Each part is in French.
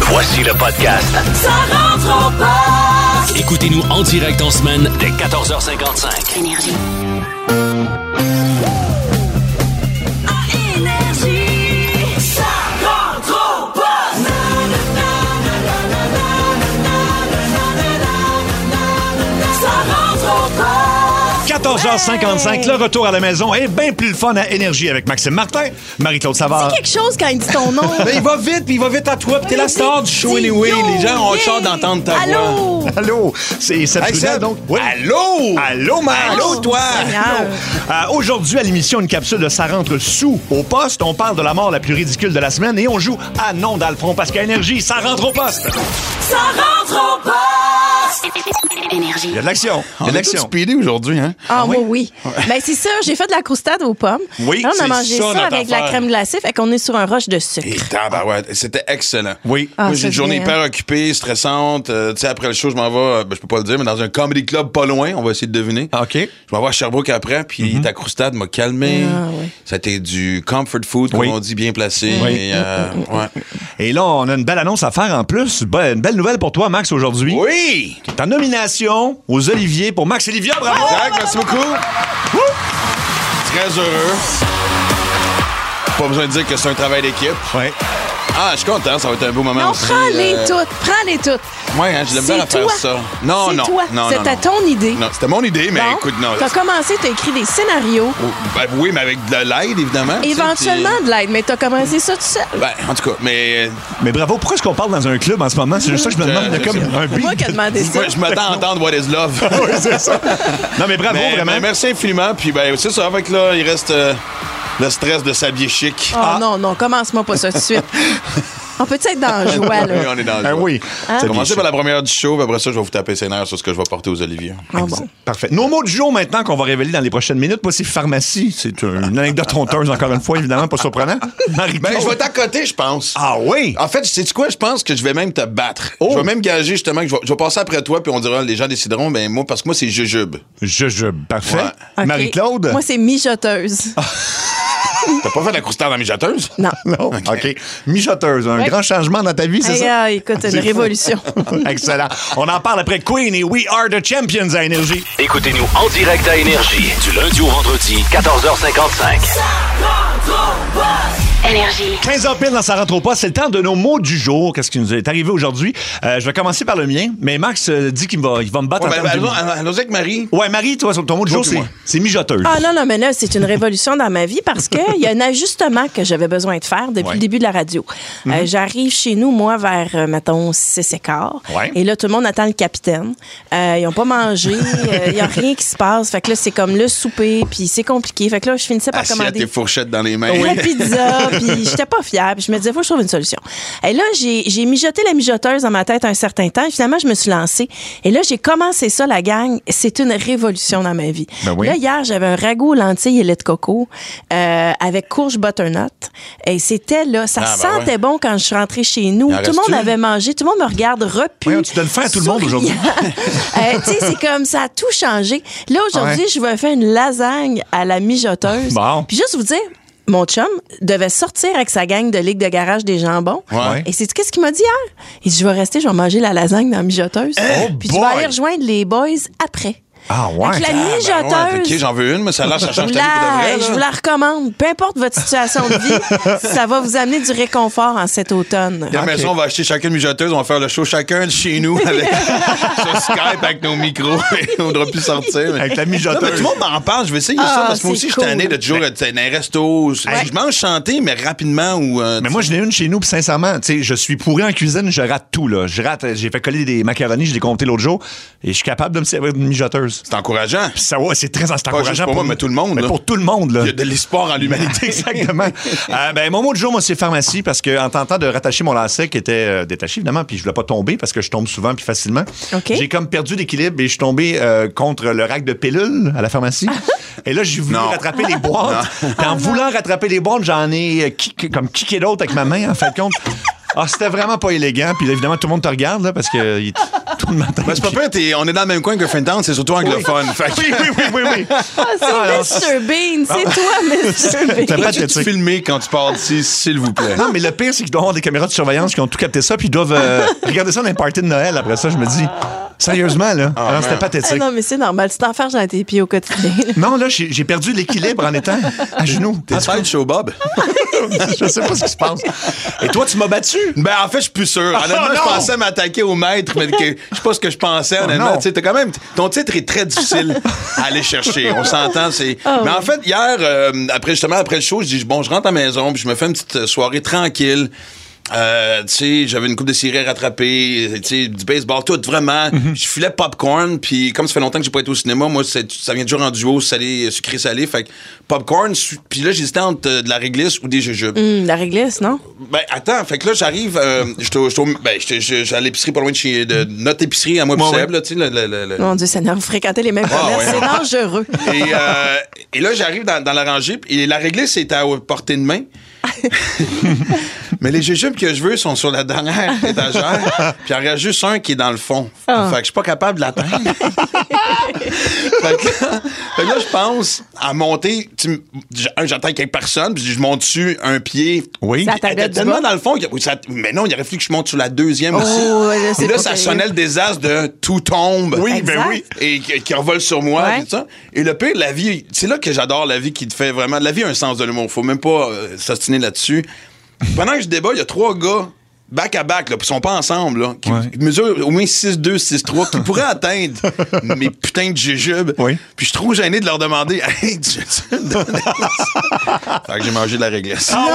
Voici le podcast. Ça rentre au poste. Écoutez-nous en direct en semaine dès 14h55. Énergie. À Énergie. Ça rentre au poste. 14h55, le retour à la maison est bien plus le fun à Énergie avec Maxime Martin, Marie-Claude Savard. C'est quelque chose quand il dit ton nom. Ben, il va vite, puis il va vite à toi, puis t'es la star du show anyway. Les gens ont hâte d'entendre ta voix. Allô? Allô, c'est Seb Trudel, Seb. donc. Oui. Allô? Allô, Max. Allô, toi? Seigneur. Aujourd'hui, à l'émission, une capsule de Ça rentre sous au poste. On parle de la mort la plus ridicule de la semaine et on joue à non dans le front parce qu'à Énergie, ça rentre au poste. Ça rentre au poste. Il y a de l'action. Il y On a de est tous l'action. speedés aujourd'hui, hein? Ah, moi, oui. Ben, c'est ça. J'ai fait de la croustade aux pommes. Oui, Là, on a c'est mangé ça, ça notre avec de la affaire. crème glacée, fait qu'on est sur un rush de sucre. Et tabarouette, c'était excellent. Oui. Ah, Moi, ça, j'ai une journée c'est hyper occupée, stressante. Tu sais, après le show, je m'en vais, je peux pas le dire, mais dans un comedy club pas loin, on va essayer de deviner. OK. Je m'en vais à Sherbrooke après, puis ta croustade m'a calmé. Ah, oui. Ça a été du comfort food, comme Oui. on dit, bien placé. Oui. Et, ouais. Et là, on a une belle annonce à faire en plus. Une belle nouvelle pour toi, Max, aujourd'hui. Oui! Ta nomination aux Oliviers pour Max et Livia. Bravo! Zach, merci beaucoup. Très heureux. Pas besoin de dire que c'est un travail d'équipe. Ouais. Ah, je suis content, ça va être un beau moment Non, aussi. prends-les toutes. Prends-les toutes. Ouais, hein, j'ai l'aime bien à C'est faire toi. ça. Non, C'est non. toi. Non, C'était non, ton idée. non, c'était mon idée, mais Bon, écoute, non. T'as commencé, t'as écrit des scénarios. Ben, oui, mais avec de l'aide, évidemment. tu sais, Éventuellement de l'aide, mais t'as commencé ça tout seul. puis- Ben, en tout cas, mais. Mais bravo, pourquoi est-ce qu'on parle dans un club en ce moment? C'est juste ça que je me demande. Il y a comme un C'est beat. moi qui ai demandé ça. Moi, je m'attends à entendre What is Love. Oui, c'est ça. Non, mais bravo, Mais, vraiment. ben, merci infiniment. Puis, ben, c'est ça. Avec là, il reste le stress de s'habiller chic. Oh non, commence-moi pas ça tout de suite. On peut-tu être dans la joie, là? Oui, on est dans le Ah joie. oui. Hein? C'est Commencez bien par la première du show, puis après ça, je vais vous taper ses nerfs sur ce que je vais porter aux Oliviers. Ah bon. Parfait. Nos mots du jour maintenant qu'on va révéler dans les prochaines minutes. Moi, c'est pharmacie. C'est une anecdote honteuse, encore une fois, évidemment, pas surprenant. Marie-Claude. Ben, je vais t'accoter, je pense. Ah oui? En fait, sais-tu quoi? Je pense que je vais même te battre. Oh. Je vais même gager, justement, que je vais passer après toi, puis on dira, les gens décideront, ben, moi, parce que moi, c'est jujube. Parfait. Ouais. OK. Marie-Claude? Moi, c'est mijoteuse. T'as pas fait la croustade en mijoteuse? Non. Non. OK. Mijoteuse. Un Ouais. grand changement dans ta vie, c'est ça? Écoute, C'est une fou. révolution. Excellent. On en parle après Queen et We Are the Champions à Énergie. Écoutez-nous en direct à Énergie du lundi au vendredi, 14h55. Ça rentre au poste. Énergie. 15h pile dans Ça rentre au poste. C'est le temps de nos mots du jour. Qu'est-ce qui nous est arrivé aujourd'hui? Je vais commencer par le mien, mais Max dit qu'il va me battre Ouais, en ben, termes de... allons-y avec Marie. Ouais, Marie, toi, ton mot du jour, Toi puis moi. c'est mijoteuse. Ah non, mais là, c'est une révolution dans ma vie parce qu'il y a un ajustement que j'avais besoin de faire depuis Ouais. le début de la radio. J'arrive chez nous, moi, vers, mettons, 6h15. Ouais. Et là, tout le monde attend le capitaine. Ils n'ont pas mangé. Il n'y a rien qui se passe. Fait que là, c'est comme le souper, puis c'est compliqué. Fait que là, je finissais par Assis à commander tes fourchettes dans les mains. la pizza, puis j'étais pas fière. Puis je me disais, faut que je trouve une solution. Et là, j'ai mijoté la mijoteuse dans ma tête un certain temps. Et finalement, je me suis lancée. Et là, j'ai commencé ça, la gang. C'est une révolution dans ma vie. Ben oui. Là, hier, j'avais un ragoût aux lentilles et lait de coco avec courge butternut. Et c'était là, ça Ah, ben sentait ouais. bon quand je suis rentrée chez nous. Il en Tout le monde reste-tu? avait mangé. Tout le monde me regarde repu. Voyons, tu donnes faim à tout le monde aujourd'hui. souriant. Tu sais, c'est comme ça a tout changé. Là, aujourd'hui, Ouais. je vais faire une lasagne à la mijoteuse. Bon. Puis juste vous dire, mon chum devait sortir avec sa gang de ligue de garage des jambons. Ouais. Et c'est qu'est-ce qu'il m'a dit hier? Il dit, je vais rester, je vais manger la lasagne dans la mijoteuse. Puis tu vas boy! aller rejoindre les boys après. Ah ouais? Avec la Ah, ben ouais, mijoteuse. OK, j'en veux une, mais ça là, ça Je change vous, ta vie pour de vrai. la, je là. vous la recommande. Peu importe votre situation de vie, ça va vous amener du réconfort en cet automne. Puis après ça, on va acheter chacun une mijoteuse, on va faire le show chacun de chez nous avec, sur Skype avec nos micros et on ne devra plus sortir. Avec la Non, mais mijoteuse. tout le monde m'en parle, je vais essayer ça Ah, parce que moi c'est aussi, je suis tanné cool. de toujours être dans un resto. Je mange chanter, mais rapidement ou. Mais moi, je n'ai une chez nous, puis sincèrement, tu sais, je suis pourri en cuisine, je rate tout, là. J'ai fait coller des macaronis, je l'ai compté l'autre jour, et je suis capable de me servir d'une mijoteuse. c'est encourageant. Puis ça, ouais, c'est très juste encourageant pour moi, mais tout le monde, Mais là. pour tout le monde, là. Il y a de l'espoir en l'humanité. Exactement. Ben, mon mot du jour, moi, c'est pharmacie, parce qu'en tentant de rattacher mon lacet qui était détaché, évidemment, puis je voulais pas tomber parce que je tombe souvent puis facilement. OK. J'ai comme perdu l'équilibre et je suis tombé contre le rack de pilules à la pharmacie. Et là, j'ai voulu Non. rattraper les boîtes. Puis en voulant rattraper les boîtes, j'en ai comme kické d'autres avec ma main, en fin de compte. Ah, c'était vraiment pas élégant. Puis là, évidemment, tout le monde te regarde, là, parce que tôt le matin. Ben, c'est pas pire, on est dans le même coin que Fintown, c'est surtout anglophone. Fait que- Oui. C'est Mr. Bean, c'est toi, Mr. C'est Bean. pas Peux-tu pathétique. filmer quand tu pars d'ici, s'il vous plaît? Non, mais le pire, c'est qu'ils doivent avoir des caméras de surveillance qui ont tout capté ça, puis ils doivent regarder ça dans les parties de Noël. Après ça, je me dis, sérieusement, là, alors, c'était Ah pathétique. non, mais c'est normal. Tu t'enfermes dans tes pieds au quotidien. Non, là, j'ai perdu l'équilibre en étant à genoux. T'es Sideshow Bob? Je sais pas ce qui se passe. Et toi, tu m'as battu? Ben, en fait, je suis plus sûr. Honnêtement, Oh, je non! pensais m'attaquer au maître, mais je sais pas ce que je pensais, honnêtement. non. Tu sais, t'as quand même, ton titre est très difficile à aller chercher. On s'entend, c'est. Mais en fait, hier, après le show, je dis, bon, je rentre à la maison, puis je me fais une petite soirée tranquille. Tu sais, j'avais une coupe de ciré rattrapée, tu sais, du baseball, tout, vraiment. Je filais popcorn, puis comme ça fait longtemps que j'ai pas été au cinéma, moi, ça vient toujours en duo, salé, sucré-salé, fait que popcorn, puis là, j'hésitais entre de la réglisse ou des jujubes. La réglisse, non? Ben, attends, fait que là, j'arrive, j'étais à l'épicerie pas loin de notre épicerie à moi, puis Seb, là, tu sais, le- Mon Dieu Seigneur, vous fréquentez les mêmes commerces. ouais. C'est dangereux. Et là, j'arrive dans la rangée, et la réglisse est à portée de main. Mais les jujubes que je veux sont sur la dernière étagère, puis il y en reste juste un qui est dans le fond. Fait que je suis pas capable de l'atteindre. fait que là, je pense à monter. J'attends quelques personnes, puis je monte dessus un pied. Oui. Ça Elle était tablette du tellement bas. dans le fond. Mais non, il aurait fallu que je monte sur la deuxième aussi. ouais, là, c'est Et là, pas ça terrible. sonnait le désastre de tout tombe. Oui, Exact. ben oui. Et qui revole sur moi. Ouais. Tout ça. Et le pire, la vie, c'est là que j'adore la vie qui te fait vraiment. La vie a un sens de l'humour. Faut même pas s'ostiner là-dessus. Pendant que je débat, il y a 3 gars back-à-back, là, puis ils sont pas ensemble, là, qui mesurent au moins 6'2", 6'3", qui pourraient atteindre mes putains de jujubes. Oui. Puis je suis trop gêné de leur demander « Hey, tu veux me donner ça? » Fait que j'ai mangé de la réglisse. Non!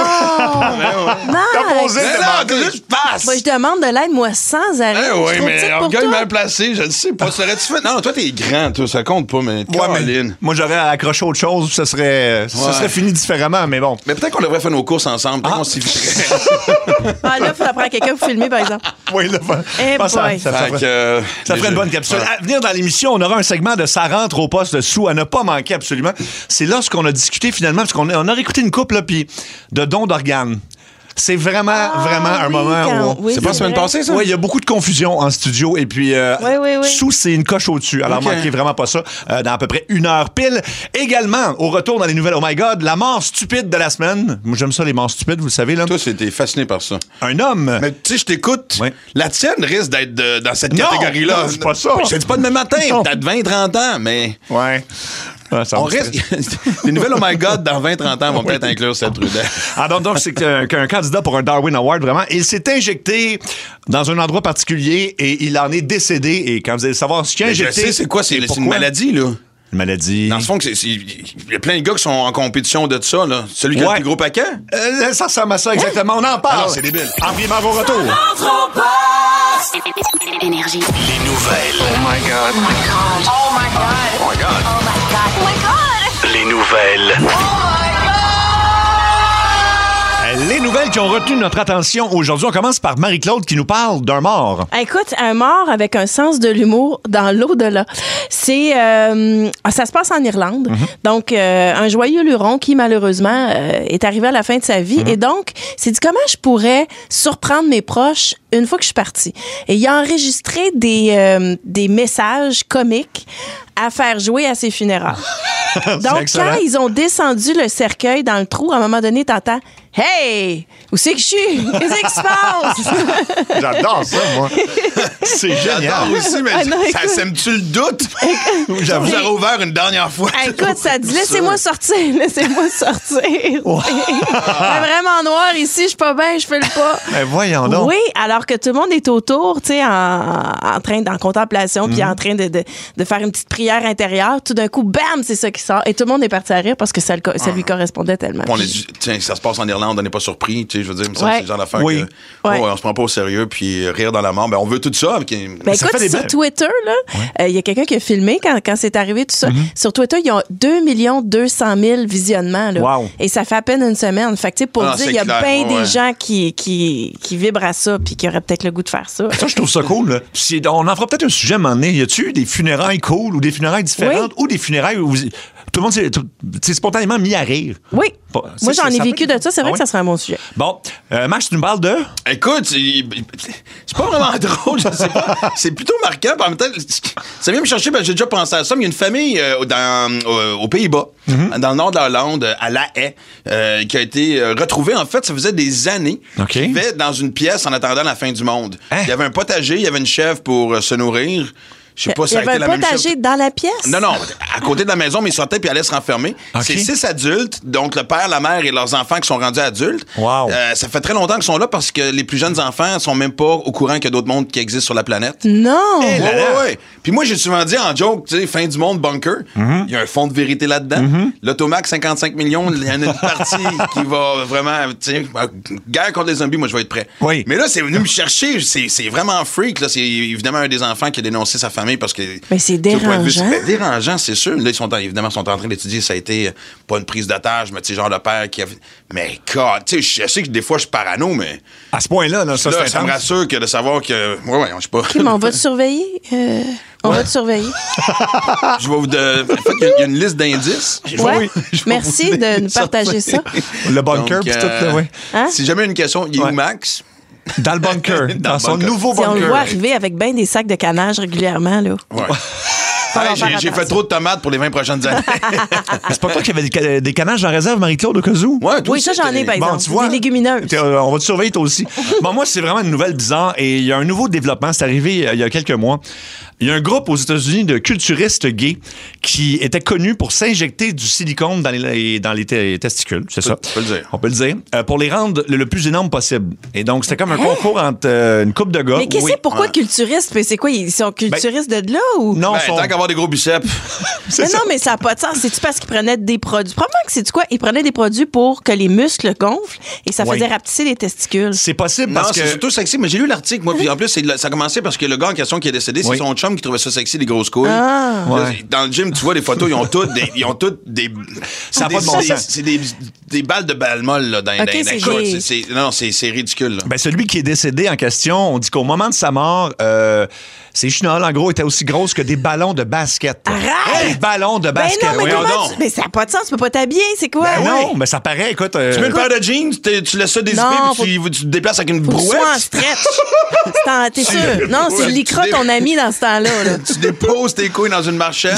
T'as posé Mais le non, demander. je passe! Moi, je demande de l'aide, moi, sans arrêt. Eh Je oui, suis trop mais petite pour orgueil toi. mal placé, je le sais pas. Serais-tu fait? Non, toi, t'es grand, toi, ça compte pas, mais Ouais, mais Caroline. moi, j'aurais accroché autre chose, ça serait fini différemment, mais bon. Mais peut-être qu'on devrait faire nos courses ensemble, peut-être qu'on s'éviterait. Ah, là, il faudra prendre quelqu'un pour filmer, par exemple. Oui, là, Eh ça, boy. ça Fait ferait- que, ça ferait une bonne capsule. Ouais. À venir dans l'émission, on aura un segment de Ça rentre au poste de sous à ne pas manquer absolument. C'est là ce qu'on a discuté finalement, parce qu'on a réécouté une couple là, puis de dons d'organes. C'est vraiment un oui, moment quand- où... oui, C'est pas la semaine vrai. passée, ça? Oui, il y a beaucoup de confusion en studio et puis Oui. sous, c'est une coche au-dessus. Alors, OK. manquez vraiment pas ça dans à peu près 1 heure pile. Également, au retour dans les nouvelles, oh my God, la mort stupide de la semaine. Moi, j'aime ça, les morts stupides, vous le savez. Là. Toi, t'es fasciné par ça. Un homme... Mais tu sais, je t'écoute. Ouais. La tienne risque d'être dans cette Non, catégorie-là. non, c'est pas ça. Je te dis pas demain matin, Non. peut-être 20-30 ans, mais Ouais. Ah, ça on me risque. stresse. Les nouvelles Oh my God dans 20-30 ans vont peut-être inclure cette Trudel. Ah, donc c'est qu'un candidat pour un Darwin Award, vraiment. Il s'est injecté dans un endroit particulier et il en est décédé. Et quand vous allez savoir ce qu'il a Je injecté... sais, c'est quoi? C'est et une pourquoi. maladie, là. Une maladie... Dans ce fond, il y a plein de gars qui sont en compétition de ça, là. Celui qui a Ouais. le plus gros paquet? Ça ressemble à ça, exactement. On en parle. Ah, c'est débile. En primeur au retour. Rentre au poste. Les Énergie. nouvelles. Oh my God. Oh my God. Oh my God. Les nouvelles. Les nouvelles qui ont retenu notre attention aujourd'hui. On commence par Marie-Claude qui nous parle d'un mort. Écoute, un mort avec un sens de l'humour dans l'au-delà. C'est ça se passe en Irlande. Donc un joyeux luron qui malheureusement est arrivé à la fin de sa vie et donc c'est dit comment je pourrais surprendre mes proches une fois que je suis partie. Et il a enregistré des messages comiques à faire jouer à ses funérailles. Donc excellent. quand ils ont descendu le cercueil dans le trou, à un moment donné, t'entends Hey! Où c'est que je suis? Qu'est-ce qui se passe? J'adore ça, moi. C'est génial. J'adore aussi, mais Ah non, ça écoute. sème-tu le doute? J'avoue. Vous avez ouvert une dernière fois. Écoute, ça dit laissez-moi sortir, laissez-moi sortir. C'est vraiment noir ici, je suis pas bien, je fais le pas. Ben voyons donc. Oui, alors que tout le monde est autour, tu sais, en train en contemplation, puis en train de faire une petite prière intérieure. Tout d'un coup, bam, c'est ça qui sort. Et tout le monde est parti à rire parce que ça lui correspondait tellement. On est, tiens, ça se passe en Irlande, on n'est pas surpris, tu sais, je veux dire, mais ça, Ouais. c'est le genre d'affaire Oui. que Ouais. on se prend pas au sérieux, puis rire dans la mort, ben on veut tout ça. Ben Ça écoute, fait des sur belles- Twitter, là, il y a quelqu'un qui a filmé quand c'est arrivé tout ça. Sur Twitter, il y a 2 200 000 visionnements. Là. Wow. Et ça fait à peine une semaine. Fait que, tu sais, pour Ah, dire, c'est il y a clair, bien ouais. des gens qui vibrent à ça puis qui auraient peut-être le goût de faire ça. Ça, je trouve ça cool. Là. On en fera peut-être un sujet à un moment donné. Y a-tu eu des funérailles cool ou des funérailles différentes ou des funérailles où tout le monde s'est spontanément mis à rire? Oui. Bon, Moi, j'en ai ça vécu peut- de ça. C'est vrai Ah que ça serait un bon sujet. Bon, Max, tu nous parles de... Écoute, C'est pas vraiment drôle, je sais pas. C'est plutôt marquant. En même temps, ça vient me chercher, parce que j'ai déjà pensé à ça. Mais il y a une famille aux Pays-Bas, dans le nord de l'Hollande, à La Haye, qui a été retrouvée. En fait, ça faisait des années qu'ils vivaient dans une pièce en attendant la fin du monde. Hein? Il y avait un potager, il y avait une chèvre pour se nourrir. Je sais pas si ça a été la même chose. Il y avait un potager dans la pièce? Non, à côté de la maison, mais ils sortaient puis allaient se renfermer. C'est 6 adultes, donc le père, la mère et leurs enfants qui sont rendus adultes. Wow. Ça fait très longtemps qu'ils sont là parce que les plus jeunes enfants sont même pas au courant qu'il y a d'autres mondes qui existent sur la planète. Non! Ouais. Puis moi, j'ai souvent dit en joke, tu sais, fin du monde, bunker. Il y a un fond de vérité là-dedans. L'Automac, 55 millions, il y en a une partie qui va vraiment, tu sais, guerre contre les zombies, moi, je vais être prêt. Oui. Mais là, c'est venu me chercher. C'est vraiment freak, là. C'est évidemment un des enfants qui a dénoncé sa famille parce que. Mais c'est dérangeant. C'est dérangeant, c'est sûr. Là, ils sont en train d'étudier. Ça a été pas une prise d'otage, mais tu sais, genre le père qui a. Mais, God, tu sais, je sais que des fois, je suis parano, mais. À ce point-là, ça me rassure que de savoir que. Ouais, je sais pas. OK, mais on va te surveiller. On va te surveiller. Je vais vous. En fait, il y a une liste d'indices. Ouais. Merci de nous partager ça. Le bunker, puis tout, là, oui. Hein? Si jamais une question, il est où Max? Dans le bunker. dans son bunker. nouveau Si on bunker. le voit arriver avec bien des sacs de canage régulièrement, là. Ouais. Faire J'ai fait attention. trop de tomates pour les 20 prochaines années. C'est pas toi qui avait des canages en réserve, Marie-Claude, au cas où? Ouais, toi Oui, aussi, ça, j'en ai, par Bon, exemple. tu vois, Des légumineuses. On va te surveiller toi aussi. Bon, moi, c'est vraiment une nouvelle bizarre et il y a un nouveau développement. C'est arrivé il y a quelques mois. Il y a un groupe aux États-Unis de culturistes gays qui était connu pour s'injecter du silicone dans les testicules, c'est ça. On peut le dire. Pour les rendre le plus énorme possible. Et donc, c'était comme un concours entre une couple de gars. Mais qu'est-ce que c'est? Pourquoi culturistes? C'est quoi? Ils sont culturistes de là ou? Non, Tant qu'avoir des gros biceps. Mais non, mais ça n'a pas de sens. C'est-tu parce qu'ils prenaient des produits? Probablement que c'est quoi? Ils prenaient des produits pour que les muscles gonflent et ça faisait rapetisser les testicules. C'est possible Non, parce c'est que... surtout sexy. Mais j'ai lu l'article, moi. Puis en plus, ça a commencé parce que le gars en question qui est décédé, c'est son chum qui trouvait ça sexy, les grosses couilles. Ah. Là, dans le gym, tu vois, les photos, ils ont toutes des. Ça a pas de bon sens. C'est des balles de balles molles, là, dans Ok, les c'est couilles. gay. Non, c'est ridicule, là. Ben, celui qui est décédé en question, on dit qu'au moment de sa mort, ses chenolles, en gros, étaient aussi grosses que des ballons de basket. Arrête! Des ballons de Ben basket. non, mais Voyons comment donc. Mais ça n'a pas de sens. Tu peux pas t'habiller. C'est quoi? Ben non, mais ça paraît, écoute... Tu mets une paire de jeans, tu laisses ça dézipper, Non, puis tu te déplaces avec une Faut que tu sois en brouette. stretch. T'es sûr? Non, c'est l'ICRA ton ami dans ce temps-là. Là. Tu déposes tes couilles dans une marchette.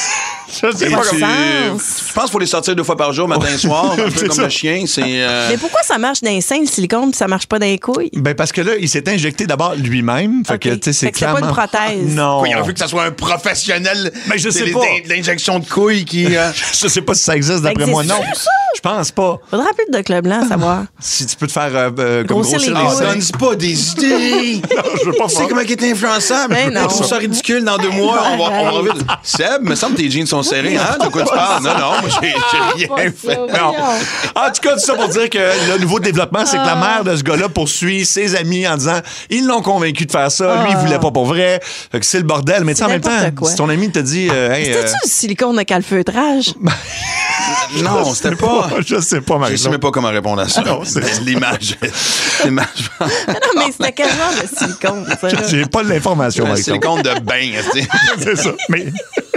Je sais Et pas pas tu- sens. Je pense qu'il faut les sortir 2 fois par jour, matin et soir, un peu C'est comme ça. le chien. C'est. Mais pourquoi ça marche dans les seins, le silicone, puis ça marche pas dans les couilles? Ben parce que là, il s'est injecté d'abord lui-même. Fait Ok. que, tu sais, c'est Fait que c'est pas clairement... une prothèse. Non. Quoi, il aurait vu que ça soit un professionnel. Mais je sais de pas. l'injection de couilles qui. Je sais pas si ça existe d'après Ça moi, non. existe ça? Je pense pas. Faudra appeler le Docteur Blanc à savoir. Si tu peux te faire comme Grossir les grossir Ah, couilles. seins. donne pas des idées. Je veux pas Tu sais faire. comment il est influençable? Ben non. Je trouve ça ridicule dans 2 mois. On va revivre. Seb, me semble que tes jeans sont serrés, hein? De quoi tu parles? Non, moi, j'ai rien fait. Non. En tout cas, tout ça pour dire que le nouveau développement, c'est que la mère de ce gars-là poursuit ses amis en disant ils l'ont convaincu de faire ça, lui, il voulait pas pour vrai. Fait que c'est le bordel. Mais tu sais, en même temps, n'importe quoi. si ton ami te dit hey, C'était-tu du silicone de calfeutrage? Non, c'était pas. Je sais pas, Je Marie. sais même pas comment répondre à ça. non, c'est- L'image. Non, mais c'était quel genre de silicone, ça? là? J'ai pas l'information, Marie. C'est le compte de bain, tu sais. C'est ça. Mais.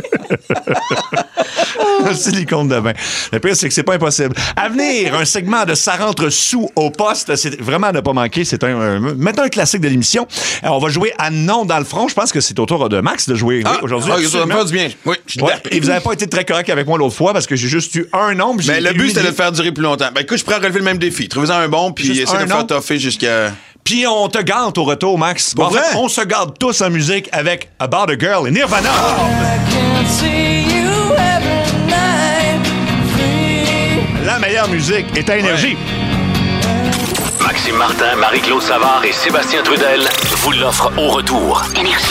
Le silicone de bain. Le pire, c'est que c'est pas impossible. À venir, un segment de Ça rentre sous au poste. C'est vraiment à ne pas manquer. C'est maintenant un classique de l'émission. On va jouer à Non dans le front. Je pense que c'est au tour de Max de jouer aujourd'hui. ça va me Absolument. faire du bien. Oui, je suis Ouais. dedans. Et vous n'avez pas été très correct avec moi l'autre fois parce que j'ai juste eu un nombre. Mais le but, c'était de le faire durer plus longtemps. Ben, écoute, je pourrais relever le même défi. Trouvez-en un bon, puis Juste essayez de un le faire nom? toffer jusqu'à. Puis on te gante au retour, Max. Pour En fait, vrai? on se garde tous en musique avec About a Girl et Nirvana. La meilleure musique est à Énergie. Maxime Martin, Marie-Claude Savard et Sébastien Trudel vous l'offrent au retour.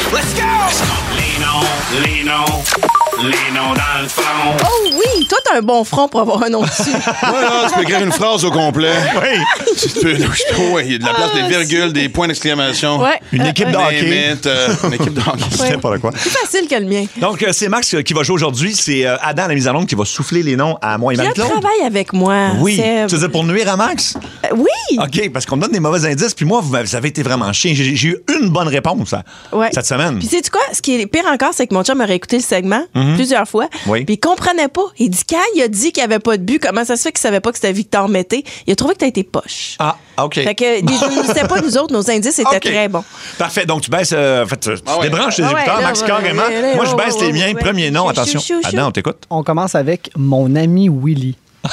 Les noms dans le front. Oh oui, toi, t'as un bon front pour avoir un nom dessus. Voilà, tu peux écrire une phrase au complet. Oui. Ouais, il y a de la place, des virgules, des points d'exclamation. Ouais. Une équipe de hockey. Limite, une équipe de hockey. C'est n'importe quoi. Plus facile que le mien. Donc, c'est Max qui va jouer aujourd'hui. C'est Adam à la mise en onde qui va souffler les noms à moi et Qui Marie-Claude. travaille avec moi. Oui. Seb. Tu veux dire pour nuire à Max? Oui. OK, parce qu'on me donne des mauvais indices. Puis moi, vous avez été vraiment chien. J'ai eu une bonne réponse Ouais. cette semaine. Puis sais-tu quoi? Ce qui est pire encore, c'est que mon chum aurait écouté le segment. plusieurs fois. Oui. Puis il comprenait pas. Il dit, quand il a dit qu'il n'y avait pas de but, comment ça se fait qu'il savait pas que c'était Victor Mété? Il a trouvé que t'as été poche. Ah, OK. Fait que c'était pas nous autres, nos indices étaient OK. très bons. Parfait. Donc, tu baisses. En fait, tu débranches tes Ah ouais, écouteurs, là, Max, ouais, carrément. ouais, Moi, je ouais, baisse ouais, les miens. ouais. Premier nom, Chou, attention. chou, chou, chou. Adam, on t'écoute. On commence avec mon ami Willy.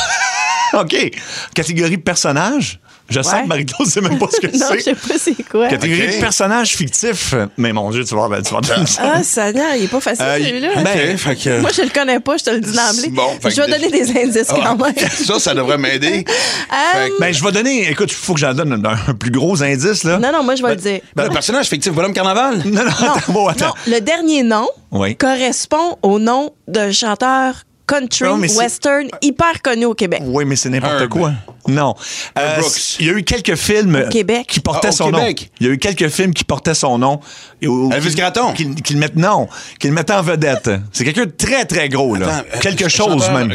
OK. Catégorie personnage. Je sens Ouais. que Marie-Claude ne sait même pas ce que Non, je c'est. sais pas c'est quoi. Catégorie OK. personnage fictif. Mais mon Dieu, tu vas voir, Ah, Seigneur, il est pas facile, celui-là. OK, fait que... Moi, je le connais pas, je te le dis d'emblée. Bon, fait Je vais que- donner des indices quand même. Ça devrait m'aider. Fait que- Ben, je vais donner. Écoute, il faut que j'en donne un plus gros indice, là. Non, non, moi, je vais le dire. Le personnage fictif, Bonhomme Carnaval? Non, attends, bon, attends. Non, le dernier nom Oui. correspond au nom d'un chanteur country, Non, mais c'est- western, hyper connu au Québec. Oui, mais c'est n'importe Herb. quoi. Non. Brooks. Il y a eu quelques films Au Québec. qui portaient Ah, au son nom. Québec. Il y a eu quelques films qui portaient son nom. Elvis Gratton. Qui le mettent, non, qui le mettaient en vedette. C'est quelqu'un de très, très gros, là. Attends, Quelque chose, chanteur,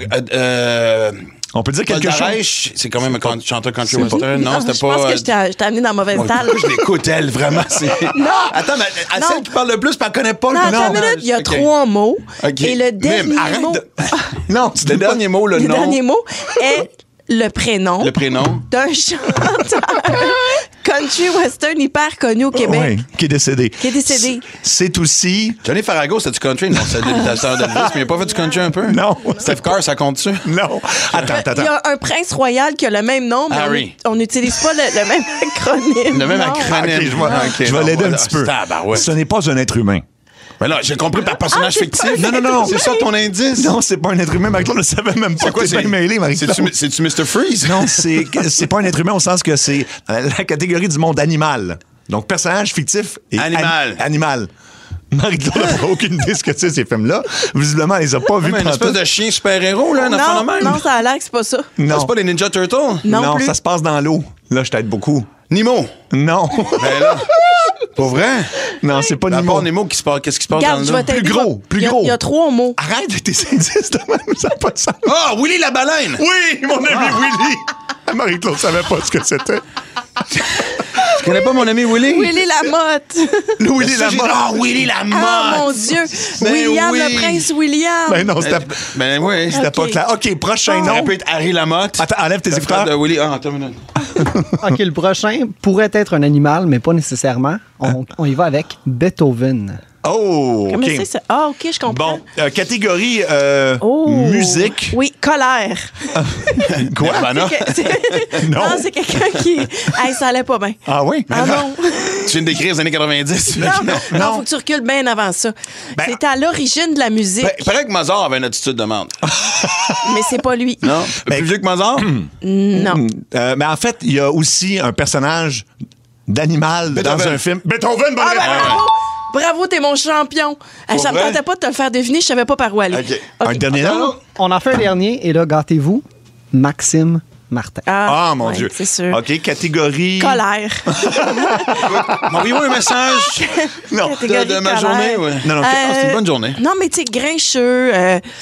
même. On peut dire Paul quelque chose. Darèche, c'est quand même un chanteur country C'est pas- western. Non, c'était je pas... pense que je t'ai amené dans la mauvaise talle. Pourquoi je l'écoute, elle, vraiment? Attends, mais à Non. celle qui parle le plus, puis elle connaît pas Non, le nom. attends une minute, il y a OK. 3 mots. OK. Et le dernier Mime, arrête mot, de- Non, c'est le dernier mot, le nom. dernier mot est le prénom Le prénom. d'un chanteur country western hyper connu au Québec. Oui, qui est décédé. Qui est décédé. C'est aussi. Johnny Farago, c'était du country? Non, c'est l'imitation d'Elvis, mais il a pas fait du country un peu? Non. Steph Carr, ça compte-tu? Non. Attends. Il y a un prince royal qui a le même nom, mais Harry. on n'utilise pas le même acronyme. Le même Non. acronyme. OK, je vais l'aider un petit peu. Tabarouette. Ce n'est pas un être humain. Mais là, j'ai compris par personnage Ah, c'est pas fictif. un Non. C'est ça ton indice? Non, c'est pas un être humain. Marie-Claude ne savait même pas. C'est quoi, T'es bien mêlé, Marie-Claude. C'est-tu Mr. Freeze? Non, c'est pas un être humain au sens que c'est la catégorie du monde animal. Donc, personnage fictif et Animal. animal. Marie-Claude n'a aucune idée de ce que c'est, ces films-là. Visiblement, elle les a pas vus Comme une espèce de chien super-héros, là, un enfant de Non, même. non, ça a l'air que c'est pas ça. Non. C'est pas les Ninja Turtles? Non plus. Ça se passe dans l'eau. Là, je t'aide beaucoup. Nemo. Non. Ben là. Pour vrai? Non, c'est pas À Nemo. part Nemo, qu'est-ce qui se passe Regarde, dans je le vais t'aider. Plus gros, plus Il y a- gros. Il y a 3 mots. Arrête de tes indices de même, ça n'a pas de sens. Ah, Willy la baleine! Oui, mon ami Willy. Marie-Claude savait pas ce que c'était. Tu connais pas mon ami Willy? Willy Lamotte. Le Willy Ça, j'ai- Lamotte. Ah, Willy la Ah, mon Dieu. Ben William, oui. le prince William. Ben non, c'était Ben oui. c'était pas Ok. clair. OK, prochain Ça nom. aurait pu être Harry Lamotte. Attends, enlève tes Le frère écouteurs. de Willy. Ah, attends une minute. OK, le prochain pourrait être un animal, mais pas nécessairement. On y va avec Beethoven. Oh, Comment OK. c'est ça? Ah, OK, je comprends. Bon, catégorie Oh. musique. Oui, colère. Quoi? Nirvana. Non. Non, c'est quelqu'un qui. Hey, ça allait pas bien. Ah oui? Ah non. Tu viens de décrire les années 90. Non, faut que tu recules bien avant ça. Ben- C'est à l'origine de la musique, Il paraît que Mozart avait une attitude de menthe. mais c'est pas lui. Non? Ben- Plus vieux que Mozart? Non. Mais en fait, il y a aussi un personnage d'animal dans Beethoven. un film. Beethoven, bonne Ah, ben, réponse. bravo! Bravo, t'es mon champion. Pour Ça me vrai? tentait pas de te le faire deviner, je savais pas par où aller. OK. Un dernier nom? On en fait un dernier, et là, gâtez-vous, Maxime Martin. Ah, mon ouais, Dieu. C'est sûr. OK, catégorie. Colère. M'envoyez-moi un message Non. Catégorie de ma colère. journée. Ouais. Non, C'est une bonne journée. Non, mais tu sais, grincheux.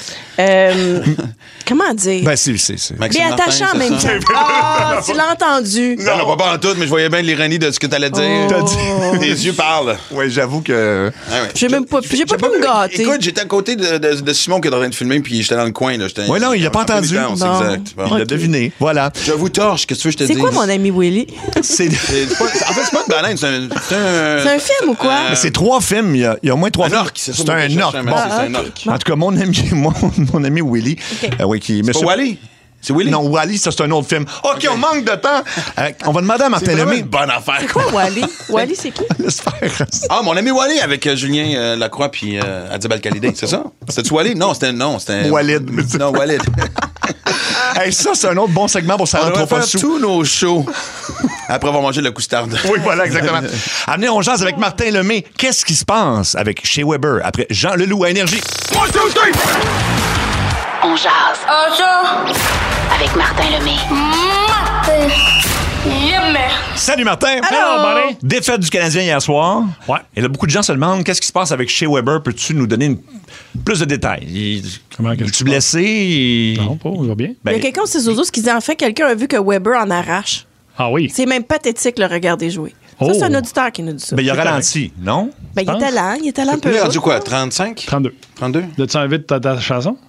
Comment dire? Ben, c'est. Mais Maxime attachant en Martin, même c'est temps. ça? Ah, tu l'as entendu. Non, pas en tout, mais je voyais bien l'ironie de ce que t'allais dire. T'as dit. Tes yeux parlent. Oui, j'avoue que. Ah ouais. J'ai même pas pu me gâter. Écoute, j'étais à côté de Simon qui est en train de filmer, puis j'étais dans le coin. Oui, non, il l'a pas entendu. C'est Bon. exact. Bon. Il l'a deviné. Voilà. Je vous torche, qu'est-ce que tu veux que je te C'est dise? quoi, mon ami Willy? C'est. En fait, c'est pas une baleine, c'est un... C'est un film ou quoi? Mais c'est 3 films. Il y a au moins 3 Un films. orque, c'est ça. C'est moi, que je un cherche orque. mec, Bon. c'est un ok. orque. En tout cas, mon ami Willy. OK. Oui, qui. C'est pas Wally? C'est Willy? Non, Wally, ça, c'est un autre film. OK, on manque de temps. On va demander à c'est Martin vraiment Lemay. une bonne affaire. Quoi, Wally? Wally, c'est qui? Laisse faire. Ah, mon ami Wally avec Julien Lacroix puis Adib Al-Khalidé, c'est ça? C'était-tu Wally? Non, c'était... Walid. Non, Walid. Hey, ça, c'est un autre bon segment pour On ça rentre devrait pas faire sous. tous nos shows après avoir mangé de la coustarde. Oui, voilà, exactement. Amenez, on jase avec Martin Lemay. Qu'est-ce qui se passe avec Chez Weber après Jean Leloup à Énergie? On jase. Avec Martin Lemay. Salut Martin! Allô? Défaite du Canadien hier soir. Ouais. Et là, beaucoup de gens se demandent qu'est-ce qui se passe avec Shea Weber. Peux-tu nous donner plus de détails? Comment qu'est-ce qui Es-tu se blessé? Non, pas, il va bien. Ben, Il y a quelqu'un au 6 qui dit enfin quelqu'un a vu que Weber en arrache. Ah oui. C'est même pathétique le regarder jouer. Ça, c'est un auditeur qui nous dit ça. Mais il a ralenti, non? Ben, il était lent un peu. Il est rendu quoi, 35? 32. 32? Là-tu envie de ta chanson?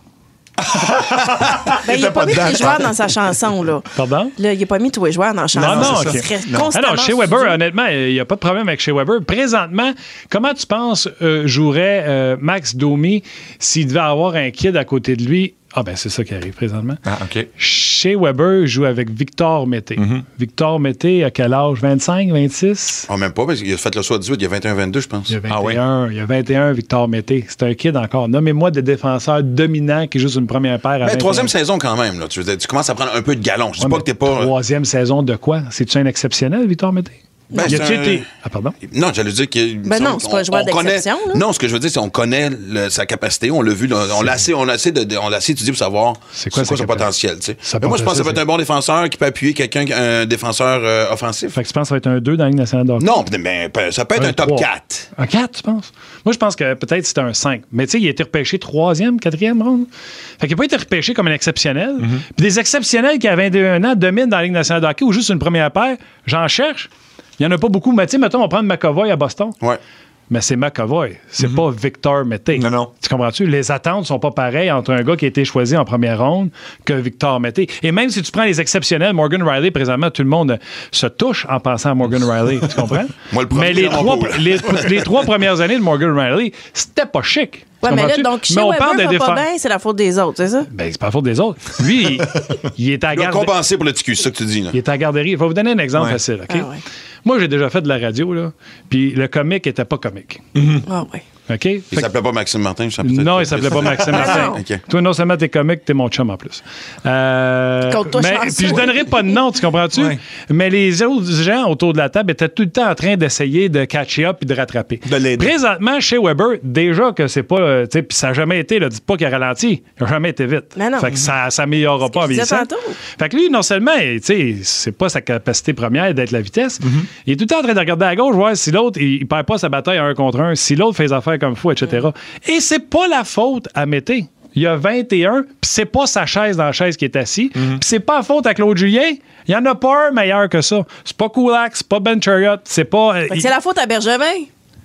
Ben, il n'a pas mis tous les joueurs dans sa chanson, là. Pardon? Là, il n'a pas mis tous les joueurs dans la chanson. Non, Il OK. serait Ah constamment non, chez Weber, sous-joué. honnêtement, il n'y a pas de problème avec chez Weber. Présentement, comment tu penses jouerait Max Domi s'il devait avoir un kid à côté de lui? Ah ben c'est ça qui arrive présentement. Ah, OK. Chez Weber, il joue avec Victor Mété. Victor Mété, à quel âge? 25, 26? Ah, même pas, parce qu'il a fait le choix 18, il y a 21-22, je pense. Il y a 21, il y a 21 Victor Mété. C'est un kid encore. Nommez-moi des défenseurs dominants qui jouent sur une première paire à 21. Mais troisième saison quand même, là. Tu commences à prendre un peu de galon. Je dis pas que t'es pas... Troisième saison de quoi? C'est-tu un exceptionnel, Victor Mété? Ben, Y a-tu c'est un- été... Ah, pardon? Non, j'allais dire que. Ben non, c'est pas un joueur d'exception, là. Non, ce que je veux dire, c'est qu'on connaît sa capacité, on l'a vu, on l'a assez étudié pour savoir C'est quoi son sa potentiel. Tu sais. Sa Mais moi, je pense que ça peut potentiel, être un bon défenseur qui peut appuyer quelqu'un, un défenseur offensif. Fait que tu penses que ça va être un 2 dans la Ligue nationale de hockey? Non, mais ça peut être un top 3. 4. Un 4, tu penses? Moi, je pense que peut-être c'était un 5. Mais tu sais, il a été repêché 3e, 4e ronde. Fait qu'il n'a pas été repêché comme un exceptionnel. Puis des exceptionnels qui, à 21 ans, dominent dans la Ligue nationale de hockey ou juste une première paire, j'en cherche. Il n'y en a pas beaucoup. Mais tu sais, mettons, on va prendre McAvoy à Boston. Ouais. Mais c'est McAvoy. C'est pas Victor Mété. Non. Tu comprends-tu? Les attentes sont pas pareilles entre un gars qui a été choisi en première ronde que Victor Mété. Et même si tu prends les exceptionnels, Morgan Riley, présentement, tout le monde se touche en pensant à Morgan Riley. Tu comprends? Moi, le premier Mais les dans mon pool. les 3 premières années de Morgan Riley, c'était pas chic. Tu Ouais, mais là, comprends-tu? donc, chez Mais on Weber, parle de va pas défense. bien, c'est la faute des autres, c'est ça? Ben, c'est pas la faute des autres. Lui, il est à la Il doit garde. compenser pour le TQ, c'est ça que tu dis, là. Il est à la garderie. Je vais vous donner un exemple facile, OK? Ah ouais. Moi, j'ai déjà fait de la radio, là, puis le comique était pas comique. Ah ouais. OK? Il Fait que- s'appelait pas Maxime Martin, je sais peut-être non, pas. il s'appelait pas Maxime Ah Martin. non. OK. Toi, non seulement t'es comique, t'es mon chum en plus. Compte-toi Mais chanceux. puis je donnerai pas de nom, tu comprends-tu? Ouais. Mais les autres gens autour de la table étaient tout le temps en train d'essayer de catcher up et de rattraper. De l'aider. Présentement, chez Weber, déjà que c'est pas, tu sais, puis ça n'a jamais été, là, dites pas qu'il a ralenti, il n'a jamais été vite. Mais non. Fait que ça s'améliorera pas en je disais vieillissant. tantôt. Fait que lui, non seulement, tu sais, c'est pas sa capacité première d'être la vitesse, il est tout le temps en train de regarder à gauche, voir si l'autre, il perd pas sa bataille à 1 contre 1, si l'autre fait les affaires comme il faut, etc. Et c'est pas la faute à Mété. Il y a 21, puis c'est pas sa chaise dans la chaise qui est assis, puis c'est pas la faute à Claude Julien. Il y en a pas un meilleur que ça. C'est pas Kulak, c'est pas Ben Chariot, c'est pas... Fait que c'est la faute à Bergevin.